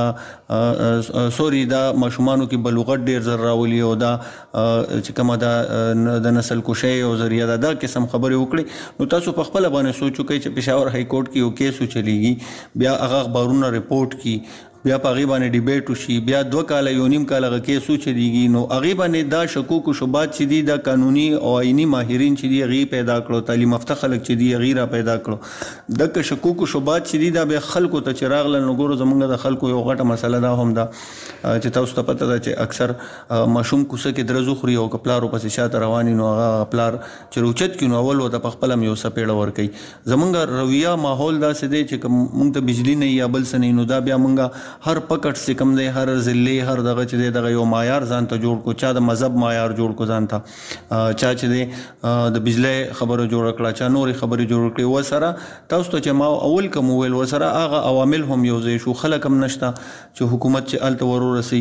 سوري دا ماشومانو کې بلوغت ډیر زر راولي او دا چې کومه دا د نسل کشي او ذریعہ دا قسم خبرې وکړي نو تاسو په خپل باندې سوچو کې چې پېښور های کورټ کې یو کیسو چلیږي بیا هغه خبرونه رپورټ کی بیا په غیبه باندې ډیبیټ وشي بیا 2 کال یو نیم کال هغه کیسو چلیږي نو هغه باندې دا شکوک او شبهات چې دي د قانوني او آئینی ماهرین چې دي غي پیدا کړو تعلیم یافته خلک چې دي غیره پیدا کړو د شکوک او شبهات چې دي دا به خلکو ته چراغ لنو ګورو زمونږ د خلکو یو غټه مسله ده هم دا چې تاسو ته پته ده چې اکثر ماشوم کوسه کې درزو خوري او کپلارو پسې شاته رواني نو هغه پلار چې روچت کینو اول وته په خپل یو سپېړه ور کوي زمونږ رویه ماحول دا سده چې مونږ ته بجلی نه یا بل سنې نو دا بیا مونږ هر پکټ سے کم دی هر ضلع هر دغه چې دغه یو معیار ځان ته جوړ کو چا د مذهب معیار جوړ کو ځان ته چا چې د بجلی خبرو جوړ کړه چا نوري خبرې جوړ کړي و سره تاسو ته چې ما اول کوم ویل و سره هغه عوامل هم یو ځای شو خلک هم نشته چې حکومت چې الته ورورسي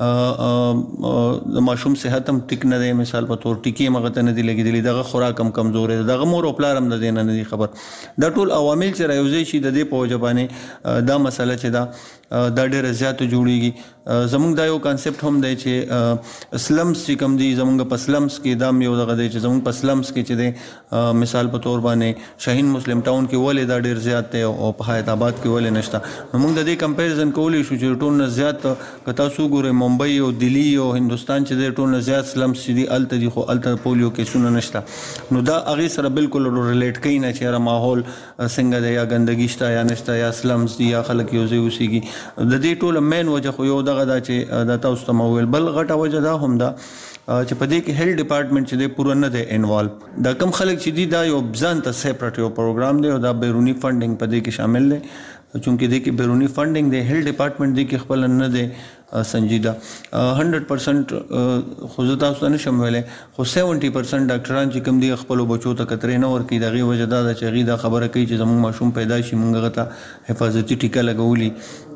د ماشوم صحت هم ټیک نه دی مثال په تور ټیکی مغه ته نه دی لګیدلی دغه خوراک هم کمزور دی دغه مور او پلار هم نه دی نه خبر دا ټول عوامل چې راوځي شي د دې په وجبانه دا مسله چې دا ډېر زیات جوړیږي زمونږ دا یو کانسپټ هم دی چې سلمز چې کوم دي زمونږ په سلمز کې دا یو دغه دی چې زمونږ په سلمز کې چې دی مثال په تور باندې شاهین مسلم ټاون کې ولې دا ډېر زیات دی او په حیات آباد کې ولې نشته نو موږ د دې کمپیریزن کولی شو چې ټول نه زیات کته سو ګوره ممبئی او دلی او هندستان چې دی ټول نه زیات سلمز چې دی الته دي خو الته پولیو کې سونه نشته نو دا هغه سره بالکل ریلیټ کوي نه چې را ماحول څنګه دی یا ګندګي شته یا نشته یا سلمز دي یا خلک یو ځای اوسېږي د دې ټول مین وجه خو یو دغه دا چې د تاسو ته مویل بل غټه وجه دا هم دا چې په دې کې هیلث ډپارټمنټ چې د پوره نه دی انوالو دا کم خلک چې دي دا یو ځان ته سیپریټ یو پروګرام دی او دا بیرونی فندینګ په دې کې شامل دی چونکې د کې بیرونی فندینګ دی هیلث ډپارټمنټ دی کې خپل نه دی سنجیده 100% خو زه تاسو ته نشم ویلی خو 70% ډاکټران چې کوم دي خپلو بچو ته کترې نه ورکوي د هغې وجه دا ده چې هغوی دا خبره کوي چې زموږ ماشوم پیدا شي موږ هغه ته حفاظتي ټیکه لګولي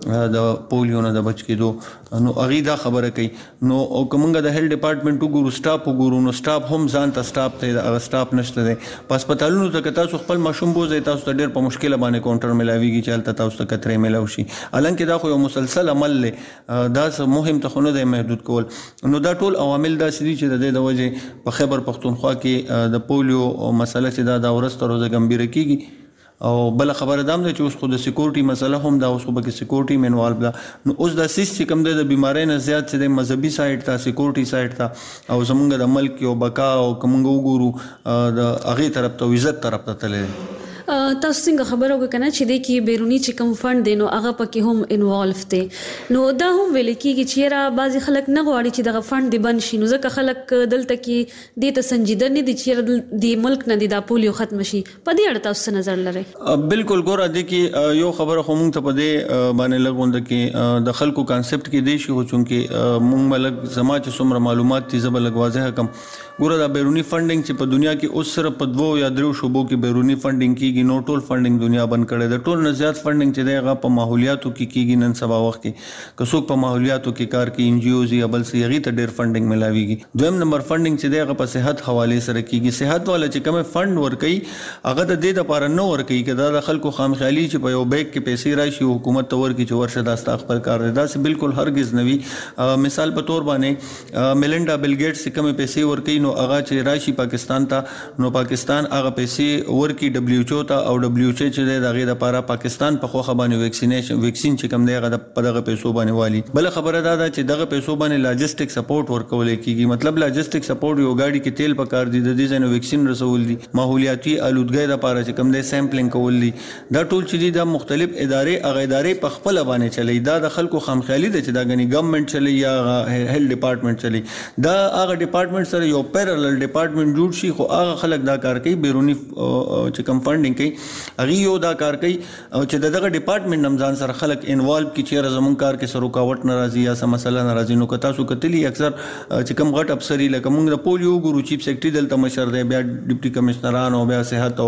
د پولیو نه د بچ کېدو نو هغوی دا خبره کوي نو که موږ د هیلث ډپارټمنټ وګورو سټاف وګورو نو سټاف هم ځان ته سټاف دی هغه سټاف نشته دی په هسپتالونو ته که تاسو خپل ماشوم بوځئ تاسو ته ډېر په مشکله باندې کاونټر میلاویږي چې هلته تاسو ته کترې میلاو شي حالانکې دا خو یو مسلسل عمل دی دا مهم ته خو نه دی محدود کول نو دا ټول عوامل داسې دي چې د دې د وجې په خیبر پښتونخوا کې د پولیو مسله چې دا ورځ تر ورځې ګمبیره کېږي او بل خبره دام ده چې اوس خو د سکیورټي مسله هم دا اوس خو پکې سکیورټي هم انوالو ده نو اوس دا سیس چې کوم دی د بیمارۍ نه زیات چې د مذهبي سایډ ته سکیورټي سایډ ته او زمونږ د ملک یو بقا او که مونږ وګورو د هغې طرف ته عزت طرف ته تللی دی
تاسو څنګه خبره وکړه کنه چې د کې بیرونی چې کوم فند دی نو هغه پکې هم انوالو دی نو دا هم ویل کېږي چې را بعضې خلک نه غواړي چې دغه فند دی بند شي نو ځکه خلک دلته کې دې ته سنجیده نه دي چې د ملک نه دی دا پولیو ختم شي په دې اړه تاسو څه نظر لرئ
بالکل ګوره دې کې یو خبره خو مونږ ته په دې باندې لږ غونډه کې د خلکو کانسپټ کې دی شي خو چونکې مونږ به لږ زما چې څومره معلومات دي زه به لږ واضح کړم ګوره دا بیرونی فنډینګ چې په دنیا کې اوس صرف په 2 یا 3 شعبو کې بیرونی فنډینګ کېږي نو ټول فنډینګ دنیا بند کړی د ټول نه زیات فنډینګ چې دی هغه په ماحولیاتو کې کېږي نن سبا وخت کې که څوک په ماحولیاتو کې کار کوي ان جی اوز یا بل څه هغې ته ډېر فنډینګ میلاویږي دویم نمبر فنډینګ چې دی هغه په صحت حوالې سره کېږي صحت والا چې کومه فنډ ورکوي هغه د دې دپاره نه ورکوي که دا د خلکو خامخیالي چې په یو بیگ کې پیسې راشي حکومت ته ورکړي چې ورشه دا ستا خپل کار دی داسې بالکل هرګز نه وي مثال په طور باندې میلنډا بل ګیټس چې کومې پیسې ورکوي نو هغه چې راشي پاکستان ته نو پاکستان هغه پیسې ورکړي ډبلیو ایچ او ته او ډبلیو ایچ چې دی د هغې دپاره پاکستان په خوښه باندې ویکسین چې کوم دی هغه په دغه پیسو باندې والي بله خبره دا ده چې دغه پیسو باندې لاجسټک سپورټ ورکولی کېږي مطلب لاجسټک سپورټ یو ګاډي کې تیل پکار دي د دې ځای نه ویکسین رسول دي ماحولیاتي آلودګۍ دپاره چې کوم دی سیمپلینګ کول دي دا ټول چې دي دا مختلف ادارې هغه ادارې په خپله باندې چلی دا د خلکو خامخیالي ده چې دا ګنې ګورنمنټ چلی یا هیلث ډپارټمنټ چلی دا هغه ډپارټمنټ سره یو پیرالل ډپارټمنټ جوړ شي خو هغه خلک دا کار کوي بیرونی چې کوم فنډینګ کوي هغې یو دا کار کوي چې دغه ډپارټمنټ هم ځان سره خلک انوالو کړي چېرې زموږ کار کې څه رکاوټ نه راځي یا څه مسله نه راځي نو که تاسو کتلي اکثر چې کوم غټ افسري لکه موږ د پولیو وګورو چیف سیکرټري دلته مشر دی بیا ډپټي کمشنران او بیا صحت او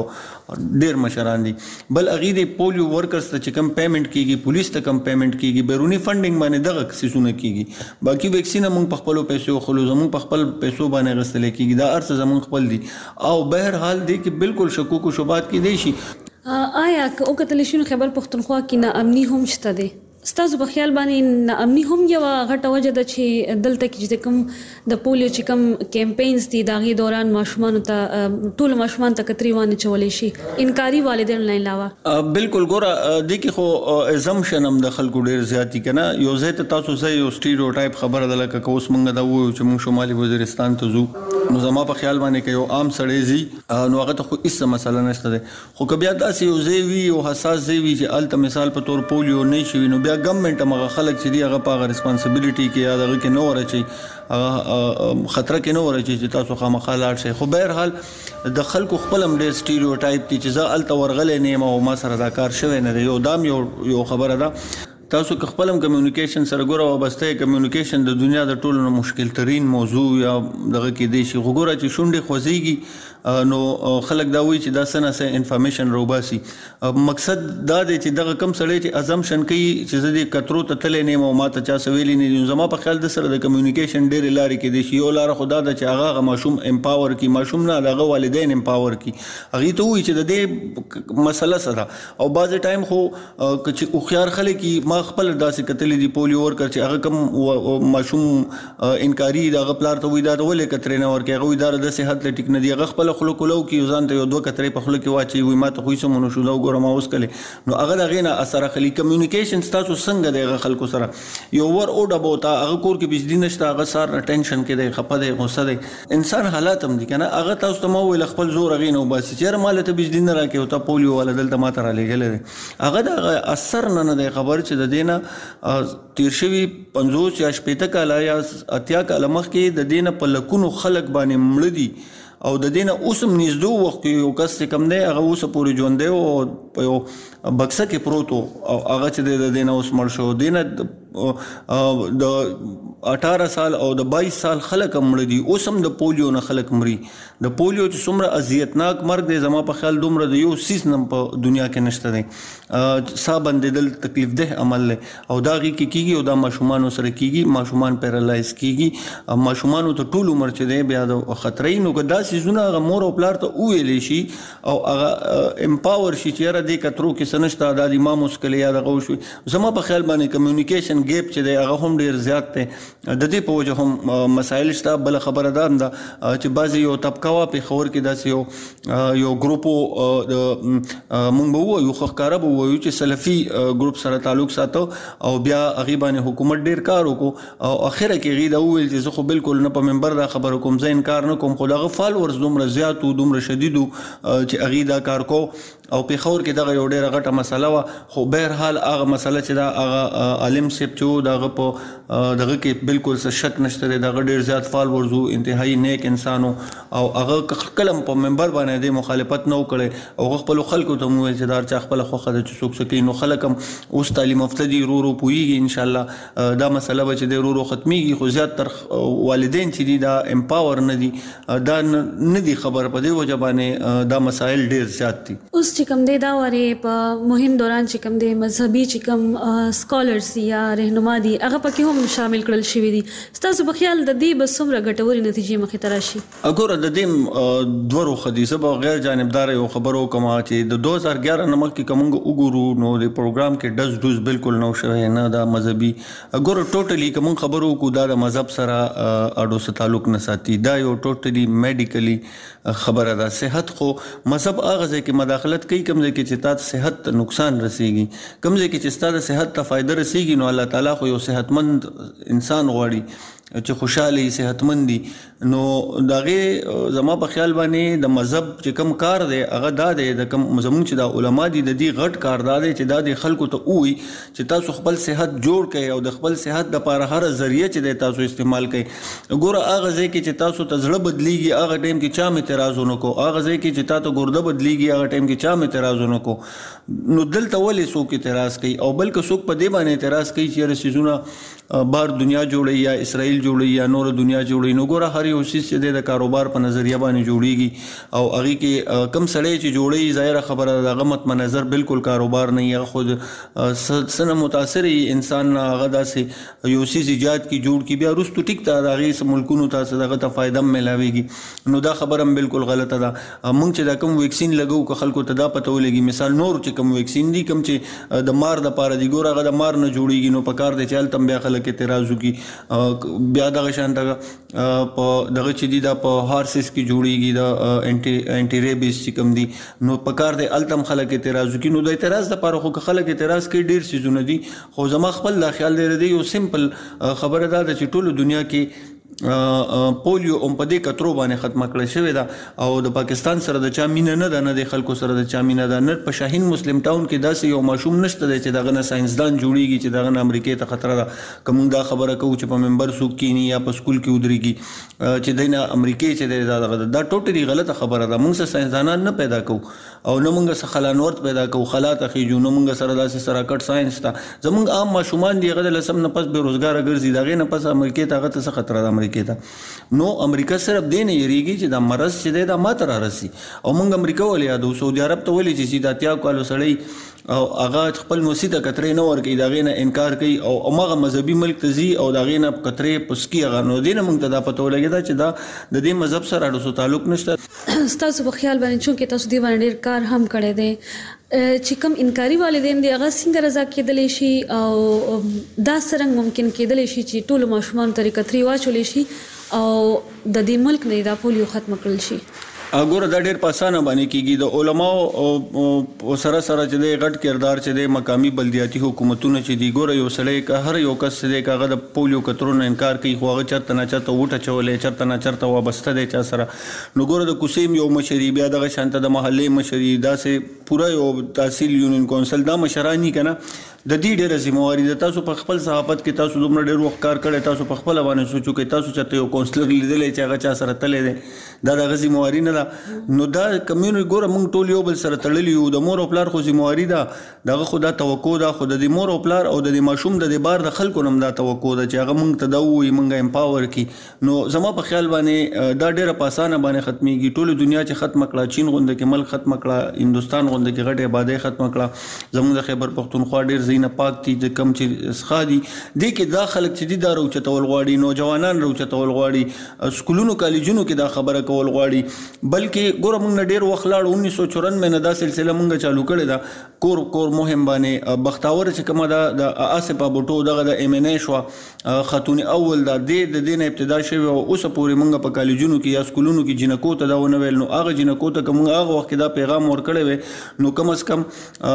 ډېر مشران دي بل هغې د پولیو ورکرز ته چې کوم پیمنټ کېږي پولیس ته کوم پیمنټ کېږي بیرونی فنډینګ باندې دغه څیزونه کېږي باقي ویکسین موږ په خپلو پیسو اخلو زموږ په خپل پیسو باندې اخیستلی کېږي دا هر څه زموږ خپل دي او بهرحال دی کې بالکل شکوک و شبهات کېدی شي
آیا که وکتلی شي نو خیبر پښتونخوا کې ناامني هم شته دی ستاسو په خیال باندې ناامني هم یوه غټه وجه ده چې دلته کې چې کوم د پولیو چې کوم کیمپینز دي د هغې دوران ماشومانو ته ټولو ماشومانو ته کترې وانچولی شي انکاري والدینو نه علاوه
بالکل ګوره دې کې خو ازمپشن هم د خلکو ډېر زیات دي که نه یو ځای ته تاسو ځئ یو سټیریوټایپ خبره ده لکه که اوس موږ دا ووایو چې موږ شمالي وزیرستان ته ځو نو زما په خیال باندې که یو عام سړی ځي نو هغه ته خو هېڅ مسله نشته دی خو که بیا داسې یو ځای وي یو حساس ځای وي چې هلته مثال په طور پولیو نه شي وي نو بیا ګورنمنټ هم هغه خلک چې دي هغه په هغه ریسپانسبیلیټي کې یا دغه کې نه ورچوي هغه خطره کې نه ورچوي چې تاسو خامخا لاړ شئ خو بهرحال د خلکو خپل هم ډېر سټیریوټایپ دي چې زه هلته ورغلی نه یم او ما سره دا کار شوی نه دی یو دا هم یو خبره ده تاسو که خپل هم کمیونیکیشن سره ګوره وابسته کمیونیکیشن د دنیا د ټولو نه مشکل ترین موضوع یا دغه کېدی شي خو ګوره چې شونډې خوځېږي نو خلک دا وایي چې دا څه نه څه انفارمیشن روباسي مقصد دا دی چې دغه کم سړی چې ازمپشن کوي چې زه دې کترو ته تللی نه یم او ما ته چا څه ویلي نه دي نو زما په خیال د سره د کمیونیکیشن ډېرې لارې کېدی شي یو لاره خو دا ده چې هغه ماشوم امپاور کړي ماشوم نه د هغه والدین امپاور کړي هغې ته ووایي چې د دې مسله څه ده او بعضې ټایم خو که چې هوښیار خلک ما خپل داسې کتلي دي پولیو ورکر چې هغه کوم ماشوم انکاري د هغه پلار ته وایي دا ته ولې کترې نه ورکوي هغه وایي دا د صحت له ټیک نه دي هغه خپله خوله کولو کې ځان ته یو 2 کترې په خوله کې واچوي وایي ما ته خو هېڅ هم ونه شو دا وګوره ما اوس کلې نو هغه د هغې نه اثر اخلي کمیونیکیشن ستاسو څنګه دی هغه خلکو سره یو ور وډبو ته هغه کور کې بجلي نشته هغه سار نه ټینشن کې دی خفه دی غصه دی انسان حالات هم دي که نه هغه تاسو ته ما وویل خپل زور هغې نه وباسي چېرې ما ته بجلي نه راکوي او تا پولیو والا دلته ما ته رالېږلی دی هغه د هغه اثر نه دی خبر چې د دې نه تیر شوي 50 یا 60 کاله یا 80 کاله مخکې د دې نه په لکونو خلک باندې مړه دي او د دینه اوسم نږدې وخت یو کس کم دی هغه اوس پورې ژوند دی او په یو بکسه کې پروت او هغه چې د دینه اوس مړ شو دینه د 18 سال او د 22 سال خلک مړ دي اوسم د پولیو نه خلک مري د پولیو چې څومره اذیتناک مرګ دی زما په خیال دومره د یو سیس نم په دنیا کې نشته دی سا بندیدل تکلیف ده عمل له او دا غي کیږي او دا ماشومان سره کیږي ماشومان پیرالایز کیږي ماشومان ته ټول عمر چې دی بیا د خطرې نو دا سيزونه غمور او پلار ته ویلې شي او هغه امپاور شي چې را دې کترو کې سنشت د امام مسکلی یا دغه شو زما په خیال باندې کمیونیکیشن ګیپ چې دی هغه هم ډیر زیات دی د دې په وجه هم مسایل شته بل خبره ده چې بعضي یو طبقه وا په خور کې داسې یو ګروپو مونږ به یو خخکاره به وایو چې سلفي ګروپ سره تعلق ساتو او بیا غیبانه حکومت ډیر کار وکړو او اخره کې غیدا ویل چې زه خو بالکل نه په منبر دا خبر کوم زه انکار نه کوم خو دغه فالوورز دومره زیات او دومره شدید چې غیدا کار کو او په خور کې دغه یو ډیره غټه مسله وا خو بهر حال هغه مسله چې دا هغه عالم سیب چې دغه په دغه کې بالکل څه شک نشته دغه ډیر زیات فالوورز او انتهایی نیک انسانو او هغه کلم په منبر باندې د مخالفت نو کړي او خپل خلکو ته مویل چې دار چا خپل خوخه د چوک سکي نو خلکم اوس تعلیم افتدي رو پويږي ان شاء الله دا مسله به چې د رو ختميږي خو زیات تر والدین چې دي دا امپاور نه دي دا نه دي خبر په دی وجبانه دا مسائل ډیر زیات دي
اوس چې کوم دی دا وری په مهم دوران چې کوم دی مذهبي چې کوم سکالرز یا رهنما دي هغه پکې هم شامل کړل شوی دي تاسو په خیال د دې بس څومره ګټوري نتیجې مخې ته راشي
اګوره د دې دوه حدیثه به غیر جانبدار یو خبرو کما چې د 2011 نمک کې کومګ وګورو نو د پروګرام کې ډز بالکل نو شوی نه دا مذهبي اګوره ټوټلی کوم خبرو کو دا د مذهب سره اډو سره تعلق نه ساتي دا یو ټوټلی میډیکلی خبره ده صحت خو مذهب هغه ځای کې مداخلت کوي کوم ځای کې چې تاسو صحت ته نقصان رسیږي کوم ځای کې چې تاسو صحت ته فائدہ رسیږي نو الله تعالی خو یو صحتمند انسان غواړي چې خوشاله صحتمند دي نو داغه زما په خیال باندې د مذهب چې کم کار دی هغه دا دی د کم زمون چې د علما دي د دې غټ کار دا دی چې دا د خلکو ته وي چې تاسو خپل صحت جوړ کړئ او د خپل صحت د لپاره هر ذریعہ چې تاسو استعمال کړئ ګوره هغه ځای کې چې تاسو ته زړه بدلیږي هغه ټیم کې چا اعتراضونه کو هغه ځای کې چې تاسو ګرده بدلیږي هغه ټیم کې چا اعتراضونه کو نو دلته ولې څوک اعتراض کوي او بلکې څوک په دې باندې اعتراض کوي چې رسیدونه بار دنیا جوړي یا اسرائیل جوړي یا نور دنیا جوړي نو ګوره هر یو شی چې د کاروبار په نظریه باندې جوړيږي او هغه کې کم سړی چې جوړي ظاهر خبره د غمت منظر بالکل کاروبار نه یا خود سن متاثر انسان هغه داسې یو شی ایجاد کی جوړ کی بیا رستو ټیک ته هغه ملکونو ته دغه ته فائدہ ملاويږي نو دا خبره هم بالکل غلطه ده مونږ چې دا کوم ویکسین لګو که خلکو ته دا پته ولګي مثال نور چې کوم ویکسین دي کوم چې د مار د پاره دی ګوره هغه د مار نه جوړيږي نو پکار دی چې تم بیا خلک اعتراض وکي بیا دغه شان دغه په دغه چې دي دا په هارسس کې جوړيږي دا انټي ریبیس چې کوم دي نو پکار دی التم خلک اعتراض وکي نو د اعتراض لپاره خو خلک اعتراض کوي ډیر سيزونه دي خو زما خپل لا خیال دی یو سمپل خبره ده چې ټول دنیا کې پولیو په دې کترو باندې ختمه کړل شوې ده او د پاکستان سره د چا مینه نه ده نه د خلکو سره د چا مینه ده نه په شاهین مسلم ټاون کې داسې یو ماشوم نشته دی چې دغه نه ساينسدان جوړیږي چې دغه نه امریکای ته خطر ده کوم دا خبره کوي چې په منبر سوق کینی یا په سکول کې ودرېږي چې دینه امریکای چې دا ټوټلی غلطه خبره ده موږ ساينسدانان نه پیدا کوو او نه موږ سره خلانورت پیدا کوو خلات اخیجو نه موږ سره داسې سره کټ ساينس ته زموږ عام ماشومان دی غل لسم نه پس به روزګار ګرځي دغه نه پس امریکای ته غته خطر ده نو امریکا صرف دین یریږي چې دا مرض چې دا ماته را رسي او موږ امریکا ولې یادو سعودي عرب ته ولې چې سیدا تیا کولو سړی او هغه خپل موسیده کترې نه ورګي دا غینه انکار کوي او هغه مذهبي ملک تزي او دا غینه کترې پسکی هغه نو دین موږ ته دا پته ولګی دا چې دا د دې مذهب سره اړو تعلق نشته
تاسو په خیال باندې چې تاسو دی باندې ډیر کار هم کړی دی چې کوم انکاري والدین دی هغه څنګه رضا کېدلی شي او دا څنګه ممکن کېدلی شي چې ټول ماشومان طریقې کترې واچول شي او د دې ملک نه دا پولیو ختم کړل شي
اګوره دا ډېر په اسانه باندې کیږي د علماو سره سره چې د غټ کردار چې د مقامی بلدیاتي حکومتونو چې دی ګوره یو سړی هر یو کس چې هغه د پولیو کترونو انکار کوي خو هغه چرته نه چرته وټه چولې چرته نه چرته وابسته دی چا سره نو ګوره د کوسیم یو مشري بیا دغه شانته د محلي مشري دا سه پورا یو تحصیل یونین کونسل دا مشرانی کنه د دې ډېر ذمہواری ده. تاسو په خپل صحافت کې تاسو دومره ډېر وخت کار کړی، تاسو په خپل باندې سوچو کې تاسو چاته یو کونسلر لیدلې چې هغه چا سره تللی دی، دا د ذمہواری نه ده. نو دا کمیونټي ګوره موږ ټول یو بل سره تړلي یو. د مور او پلار خو ذمہواری ده، دغه خو دا توقع ده، خو د مور او پلار او د ماشوم د بار د خلکو نم دا توقع ده چې هغه موږ ته دا وایي، موږ امپاور کی. نو زما په خیال باندې دا ډېره په اسانه باندې ختميږي. ټول دنیا چې ختم کړه، چین غونډه کې ملک ختم کړه، هندستان غونډه کې غټه آبادی ختم کړه، زموږ د خیبر پختونخوا ډېر زینه پاک دي د کم چې سخادي دي کې دا خلک چې دي دا روچتول غواړي، نوجوانان روچتول غواړي، سکولونو کالجونو کې دا خبره کول غواړي. بلکې ګوره موږ نه ډېر وخت لاړ 1994 نه دا سلسله موږ چالو کړې ده. کور مهم باندې بختاور چې کومه د آصف ابوټو دغه د ام ان ای شو خاتون اول د دې نه ابتدا شوی او اوس پورې موږ په کالجونو کې یا سکولونو کې جنکو ته دا ونه ویل. نو هغه جنکو ته کوم هغه وخت دا پیغام ورکړی وي، نو کم از کم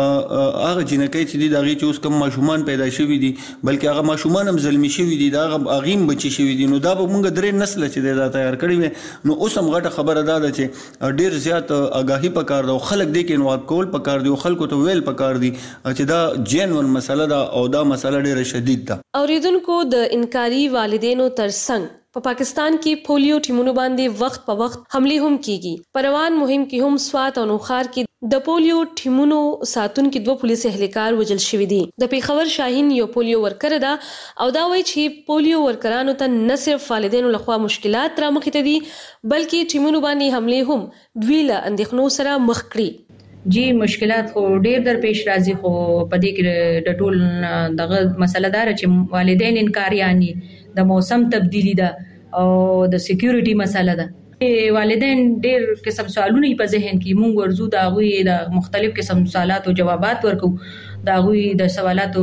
هغه جنکې چې دي دغه چې اوس کوم ماشومان پیدا شوي دي، بلکې هغه ماشومان هم ظلمي شوي دي، دا هغه بچي شوي دي. نو دا به موږ درې نسل چې دا تیار کړی وي. نو اوس هم غټه خبره ده چې ډېر زیات آگاهی پکار ده او خلک دې کې انوالو کول پکار دي او خلکو ته ویل پکار دي چې دا جنون مسله ده او دا مسله ډېره شدید ده.
اوریدونکو د انکاري والدینو ترڅنګ په پاکستان کې پولیو ټیمونو باندې وخت په وخت حمله هم کیږي. پروان مهم کې هم سوات او نوخار کې د پولیو ټیمونو ساتونکو 2 پولیس اهلکار وژل شوی دي. د پیښور شاهین یو پولیو ورکر ده او دا وایي چې پولیو ورکرانو ته نه صرف والدینو لخوا مشکلات را مخ ته دي، بلکې ټیمونو باندې حمله هم دوی له اندېښنو سره مخ کړي.
جی مشکلات خو ډیر در پیش راځي، خو په دې کې د ټول دغه مسله دار چې والدین انکاریانی د موسم تبدیلی ده او د سکیورټي مسله ده. والدین ډیر قسم سوالونه په ذهن کې مونږ ورزو دا غوي د مختلف قسم سوالات او جوابات ورکو، دا غوي د سوالاتو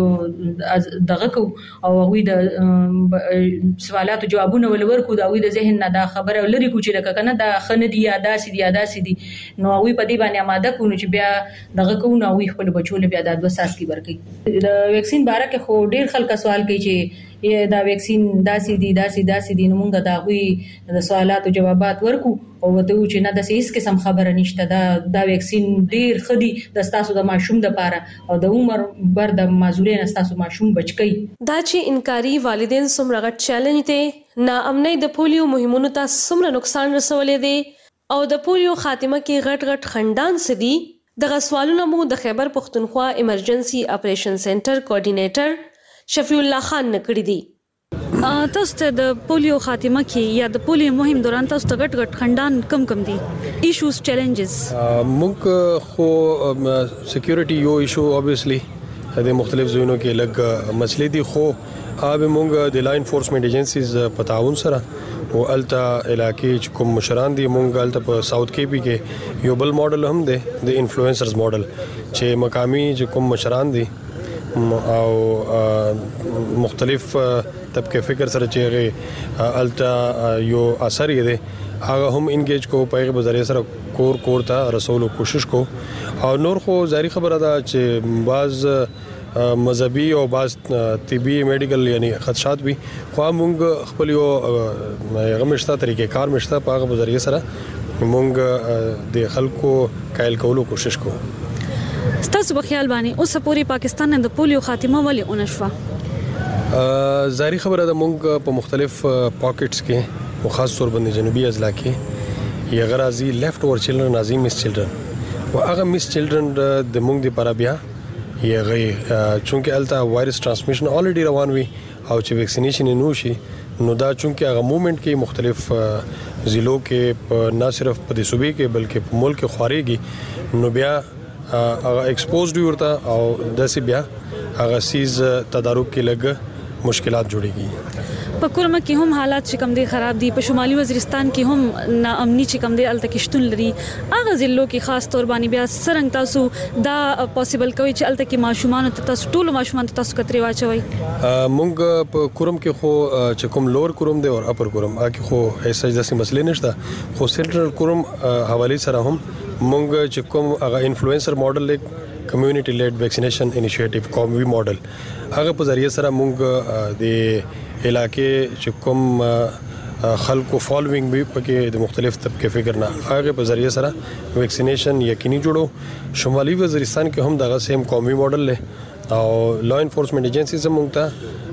دغه کو او غوي د سوالاتو جوابونه ولورکو، دا غوي د ذهن نه دا خبره لري کو چې لکه کنه دا خنه دی یا داسې دي. نو غوي په دې باندې آماده کو چې بیا دغه کو نو غوي خپل بچو له بیا د 2 ساس کې ورکي. د ویکسین باره کې خو ډیر خلک سوال کوي چې دا ویکسین داسې دي. نو مونږ دا غوي د سوالاتو جوابات ورکو او وته چې نه د هیڅ قسم خبره نشته. دا ویکسین ډیر خدي د تاسو د ماشوم د پاره او د عمر بر د معذورین تاسو ماشوم بچکی.
دا چې انکاري والدین څومره غټ چیلنج دی، ناامنۍ د پولیو مهمونو ته څومره نقصان رسولې دی او د پولیو خاتمه کې غټ خندان سدي، دغه سوالونه مو د خیبر پختونخوا ایمرجنسي اپریشن سنټر کوارډینیټر شفیع الله خان نکړی دی.
تاسو ته د پولیو خاتمه کې یا د پولیو مهم دوران تاسو ته غټ خندان کم دي ایشوز چیلنجز؟
موږ خو سکیورټي یو ایشو اوبویسلی د مختلف ځایونو کې لګ مسلې دي، خو موږ د لا انفورسمنت ایجنسیز په تعاون سره او التا علاقې چې کوم مشران دي، موږ التا په ساوث کې بي کې یو بل ماډل هم دی د انفلوئنسرز ماډل چې مقامی چې کوم مشران دي او مختلف طبقه فکر سره چې التا یو اثر یې دی هغه هم انګیج کو په بذریعہ سره کور ته رسولو کوشش کو. او نور خو ظاهري خبره ده چې بعض مذهبي او بعض طبي میډیکل یعنی خدشات وي، خو موږ خپل یو غمشته طریقې کار مشته په هغه بذریعہ سره موږ د خلکو کایل کولو کوشش کوو.
ستاسو په خیال باندې اوس پوری پاکستان د پولیو خاتمه ولې اونشوا؟
ظاهري خبره ده موږ په مختلف پاکټس کې او خاص طور باندې جنوبي اضلاع کې یې غرازي لیفت اور چلډرن ازي مس چلډرن او هغه مس چلډرن د موږ د پاره بیا یې غي چونکه التا وایرس ترانسمیشن الریډي روان وي او چې ویکسینیشن نو شي نو دا چونکه هغه موومېنټ کې مختلف ضلعو کې نه صرف په دې صوبې کې بلکې په ملک خاريږي نو بیا هغه ایکسپوزډ ورته او داسې بیا هغه سیز تدارک کې لګ مشکلات جوړيږي.
په کورما کې هم حالات چې کم دي خراب دي، په شمالي وزیرستان کې هم ناامني چې کم دي الته کې شتون لري، هغه ضلعو کې خاص تور باندې بیا سرنګ تاسو دا پوسیبل کوي چې الته کې ماشومان ته تاسو ټول ماشومان ته تاسو کتري واچوي؟
مونږ په کورم کې خو چې کوم لوور کورم دی او اپر کورم هغه خو هیڅ داسې مسلې نشته، خو سنټرل کورم حواله سره هم مونږ چې کوم هغه انفلوئنسر ماډل لیک کمیونټي لیډ ویکسینیشن انیشیټیو کوموي ماډل هغه په ذریعہ سره مونږ د علاقې چې کوم خلکو فالوینګ به پکې د مختلف طبقه فکر نه هغه په ذریعہ سره ویکسینیشن یقیني جوړو. شمالي وزیرستان کې هم دغه سیم قومي ماډل له او لا انفورسمنت ایجنسی زموږ ته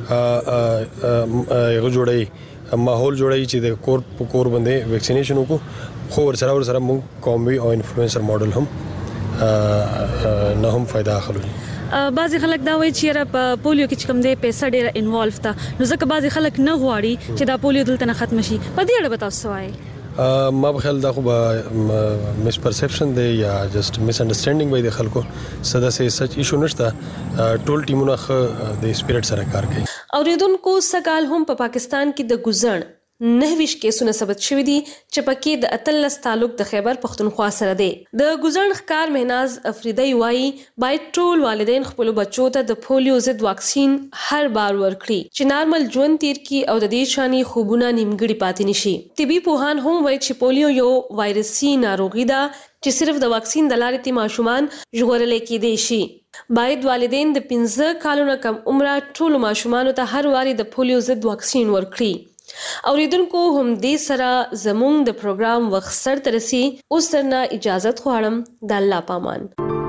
یو جوړي ماحول جوړي چې د کور باندې ویکسینیشن وکړو خو ورسره موږ قومي او انفلوئنسر ماډل هم نه هم फायदा اخلو.
بعضی خلک دا وایي چې را په پولیو کې کوم دې پیسې ډېر انوالو تا نو ځکه بعضی خلک نه غواړي چې دا پولیو دلته نه ختم شي. په دې اړه به تاسو وایي؟
ما په خیال دا خو مس پرسپشن دی یا جست مس انډرستانډینګ وای د خلکو صدا سه سچ ایشو نشته. ټول ټیمونه د سپیرټ سره کار کوي.
اوریدونکو سکال هم په پاکستان کې د ګزړ 9 کیسونه ثبت شوې دي چې پکې د اتلس تعلق د خیبر پختونخوا سره دی. د ګزړ ښکار مهناز افریدی وایي باید ټول والدین خپل بچو ته د پولیو ضد واکسین هر بار ورکړي چې نارمل ژوند تیر کړي او د دې شاني خوبونه نیمګړي پاتې نشي. طبي پوهان هم وایي چې پولیو یو وایرسي ناروغي ده چې صرف د واکسین د لارې تی ماشومان ژغورل کېدای شي. باید والدین د 15 کالونو کم عمره ټول ماشومان ته هر واري د پولیو ضد واکسین ورکړي. اوریدونکو هم دې سره زموږ د پروګرام وخت سر ترسي. اوس درنه اجازه غواړم د الله پامان.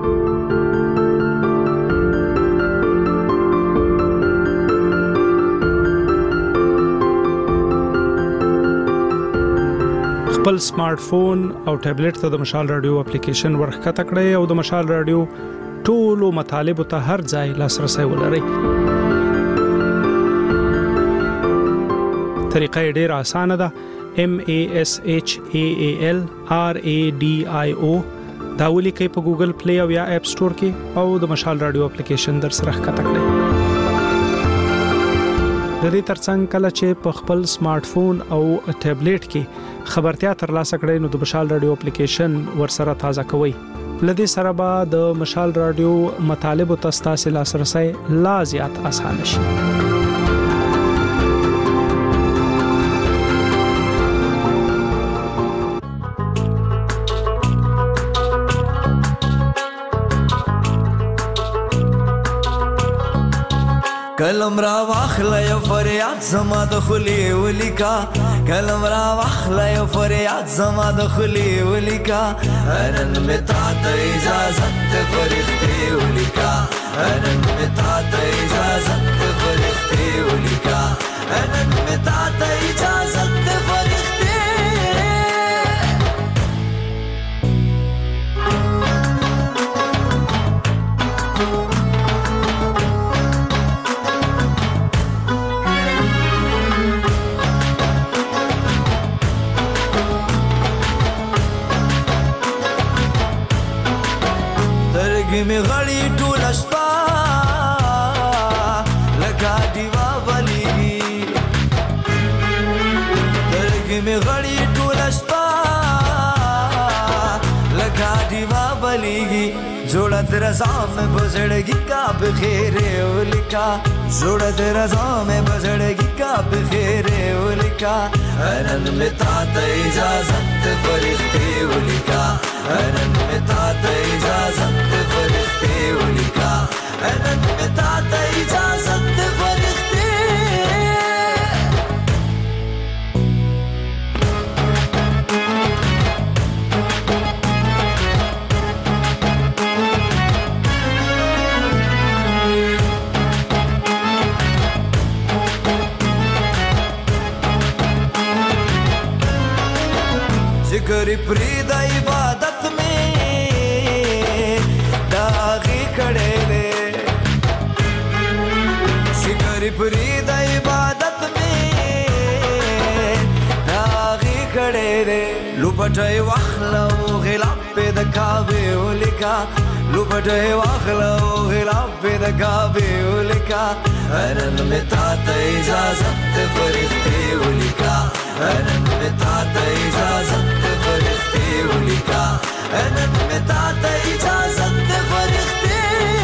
خپل سمارټ فون او ټابلیټ ته د مشال رادیو اپلیکیشن ورخکته کړئ او د مشال رادیو ټولو مطالب ته هر ځای لاسرسي ولرئ. طریقه ډیره اسانه ده. MASHAALRADIO دا ولیکئ په ګوګل پلی او یا اپ سٹور کې او د مشال رادیو اپلیکیشن در سره ښکته کړئ. د دې ترڅنګ کله چې په خپل سمارټ فون او ټابلیټ کې خبرتیا ترلاسه کړئ نو د مشال رادیو اپلیکیشن ورسره تازه کوئ. لدې سره به د مشال رادیو مطالب او تاسو لاسرسي لا زیات اسانه شي.
کلم را واخله یو فریاد زما د خلی ولیکا کلم را واخله یو فریاد زما د خلی ولیکا نن متا ته اجازه ته فرښتې ولیکا نن متا ته اجازه ته فرښتې ولیکا نن متا ته اجازه ته فرښتې می غړی ټول شپه لکه دیوا بلیږي درګ می غړی ټول شپه لکه دیوا بلیږي جوړه درځه مې بزړګي کا بخیر ولیکا جوړه درځه مې بزړګي کا بخیر ولیکا نن متا ته اجازه ته فرښتې ولیکا نن متا ته اجازه ته فرښتې ولیکا نن متا ته اجازه ته فرښتې ذکر پرید عبادت میں داغی کھڑے دے ذکر پرید عبادت میں داغی کھڑے دے لپٹے واخلو غلاف پہ دکھاوے لکھا لپٹے واخلو غلاف پہ دکھاوے لکھا نن متا ته اجازت فرښتې ولیکا نن متا ته اجازت فرښتې ولیکا نن متا ته اجازت فرښتې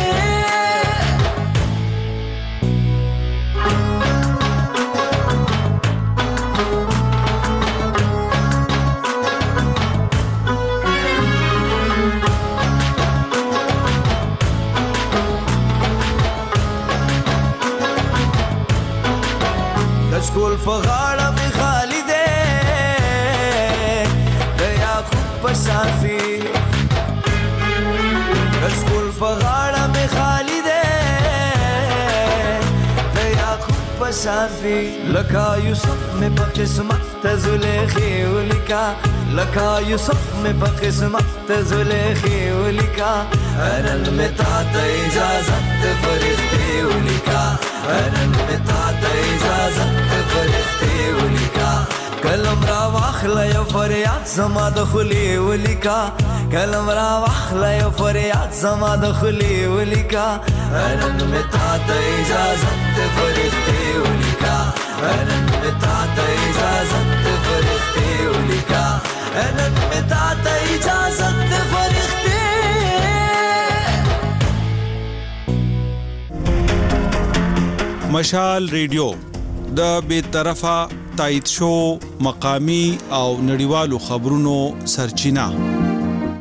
سکول په غاړه می خالی دی د یعقوب په شافي سکول په غاړه می خالی دی شانتی لکا یوسف میں بقسمت زلیخی ولکا لکا یوسف میں بقسمت زلیخی ولکا انن میں تا اجازت فرشتے ولکا انن میں تا اجازت فرشتے ولکا کلم را واخلا یو فریاد زما دخلی ولکا کلم را واخلا یو فریاد زما دخلی ولکا انن میں تا اجازت فرشتے ولکا انن میں تا اجازت فرشتے ولکا انن میں تا اجازت فرشتے
مشال ریډیو د بیطرفه تایید شو مقامی او نړیوالو خبرونو سرچینه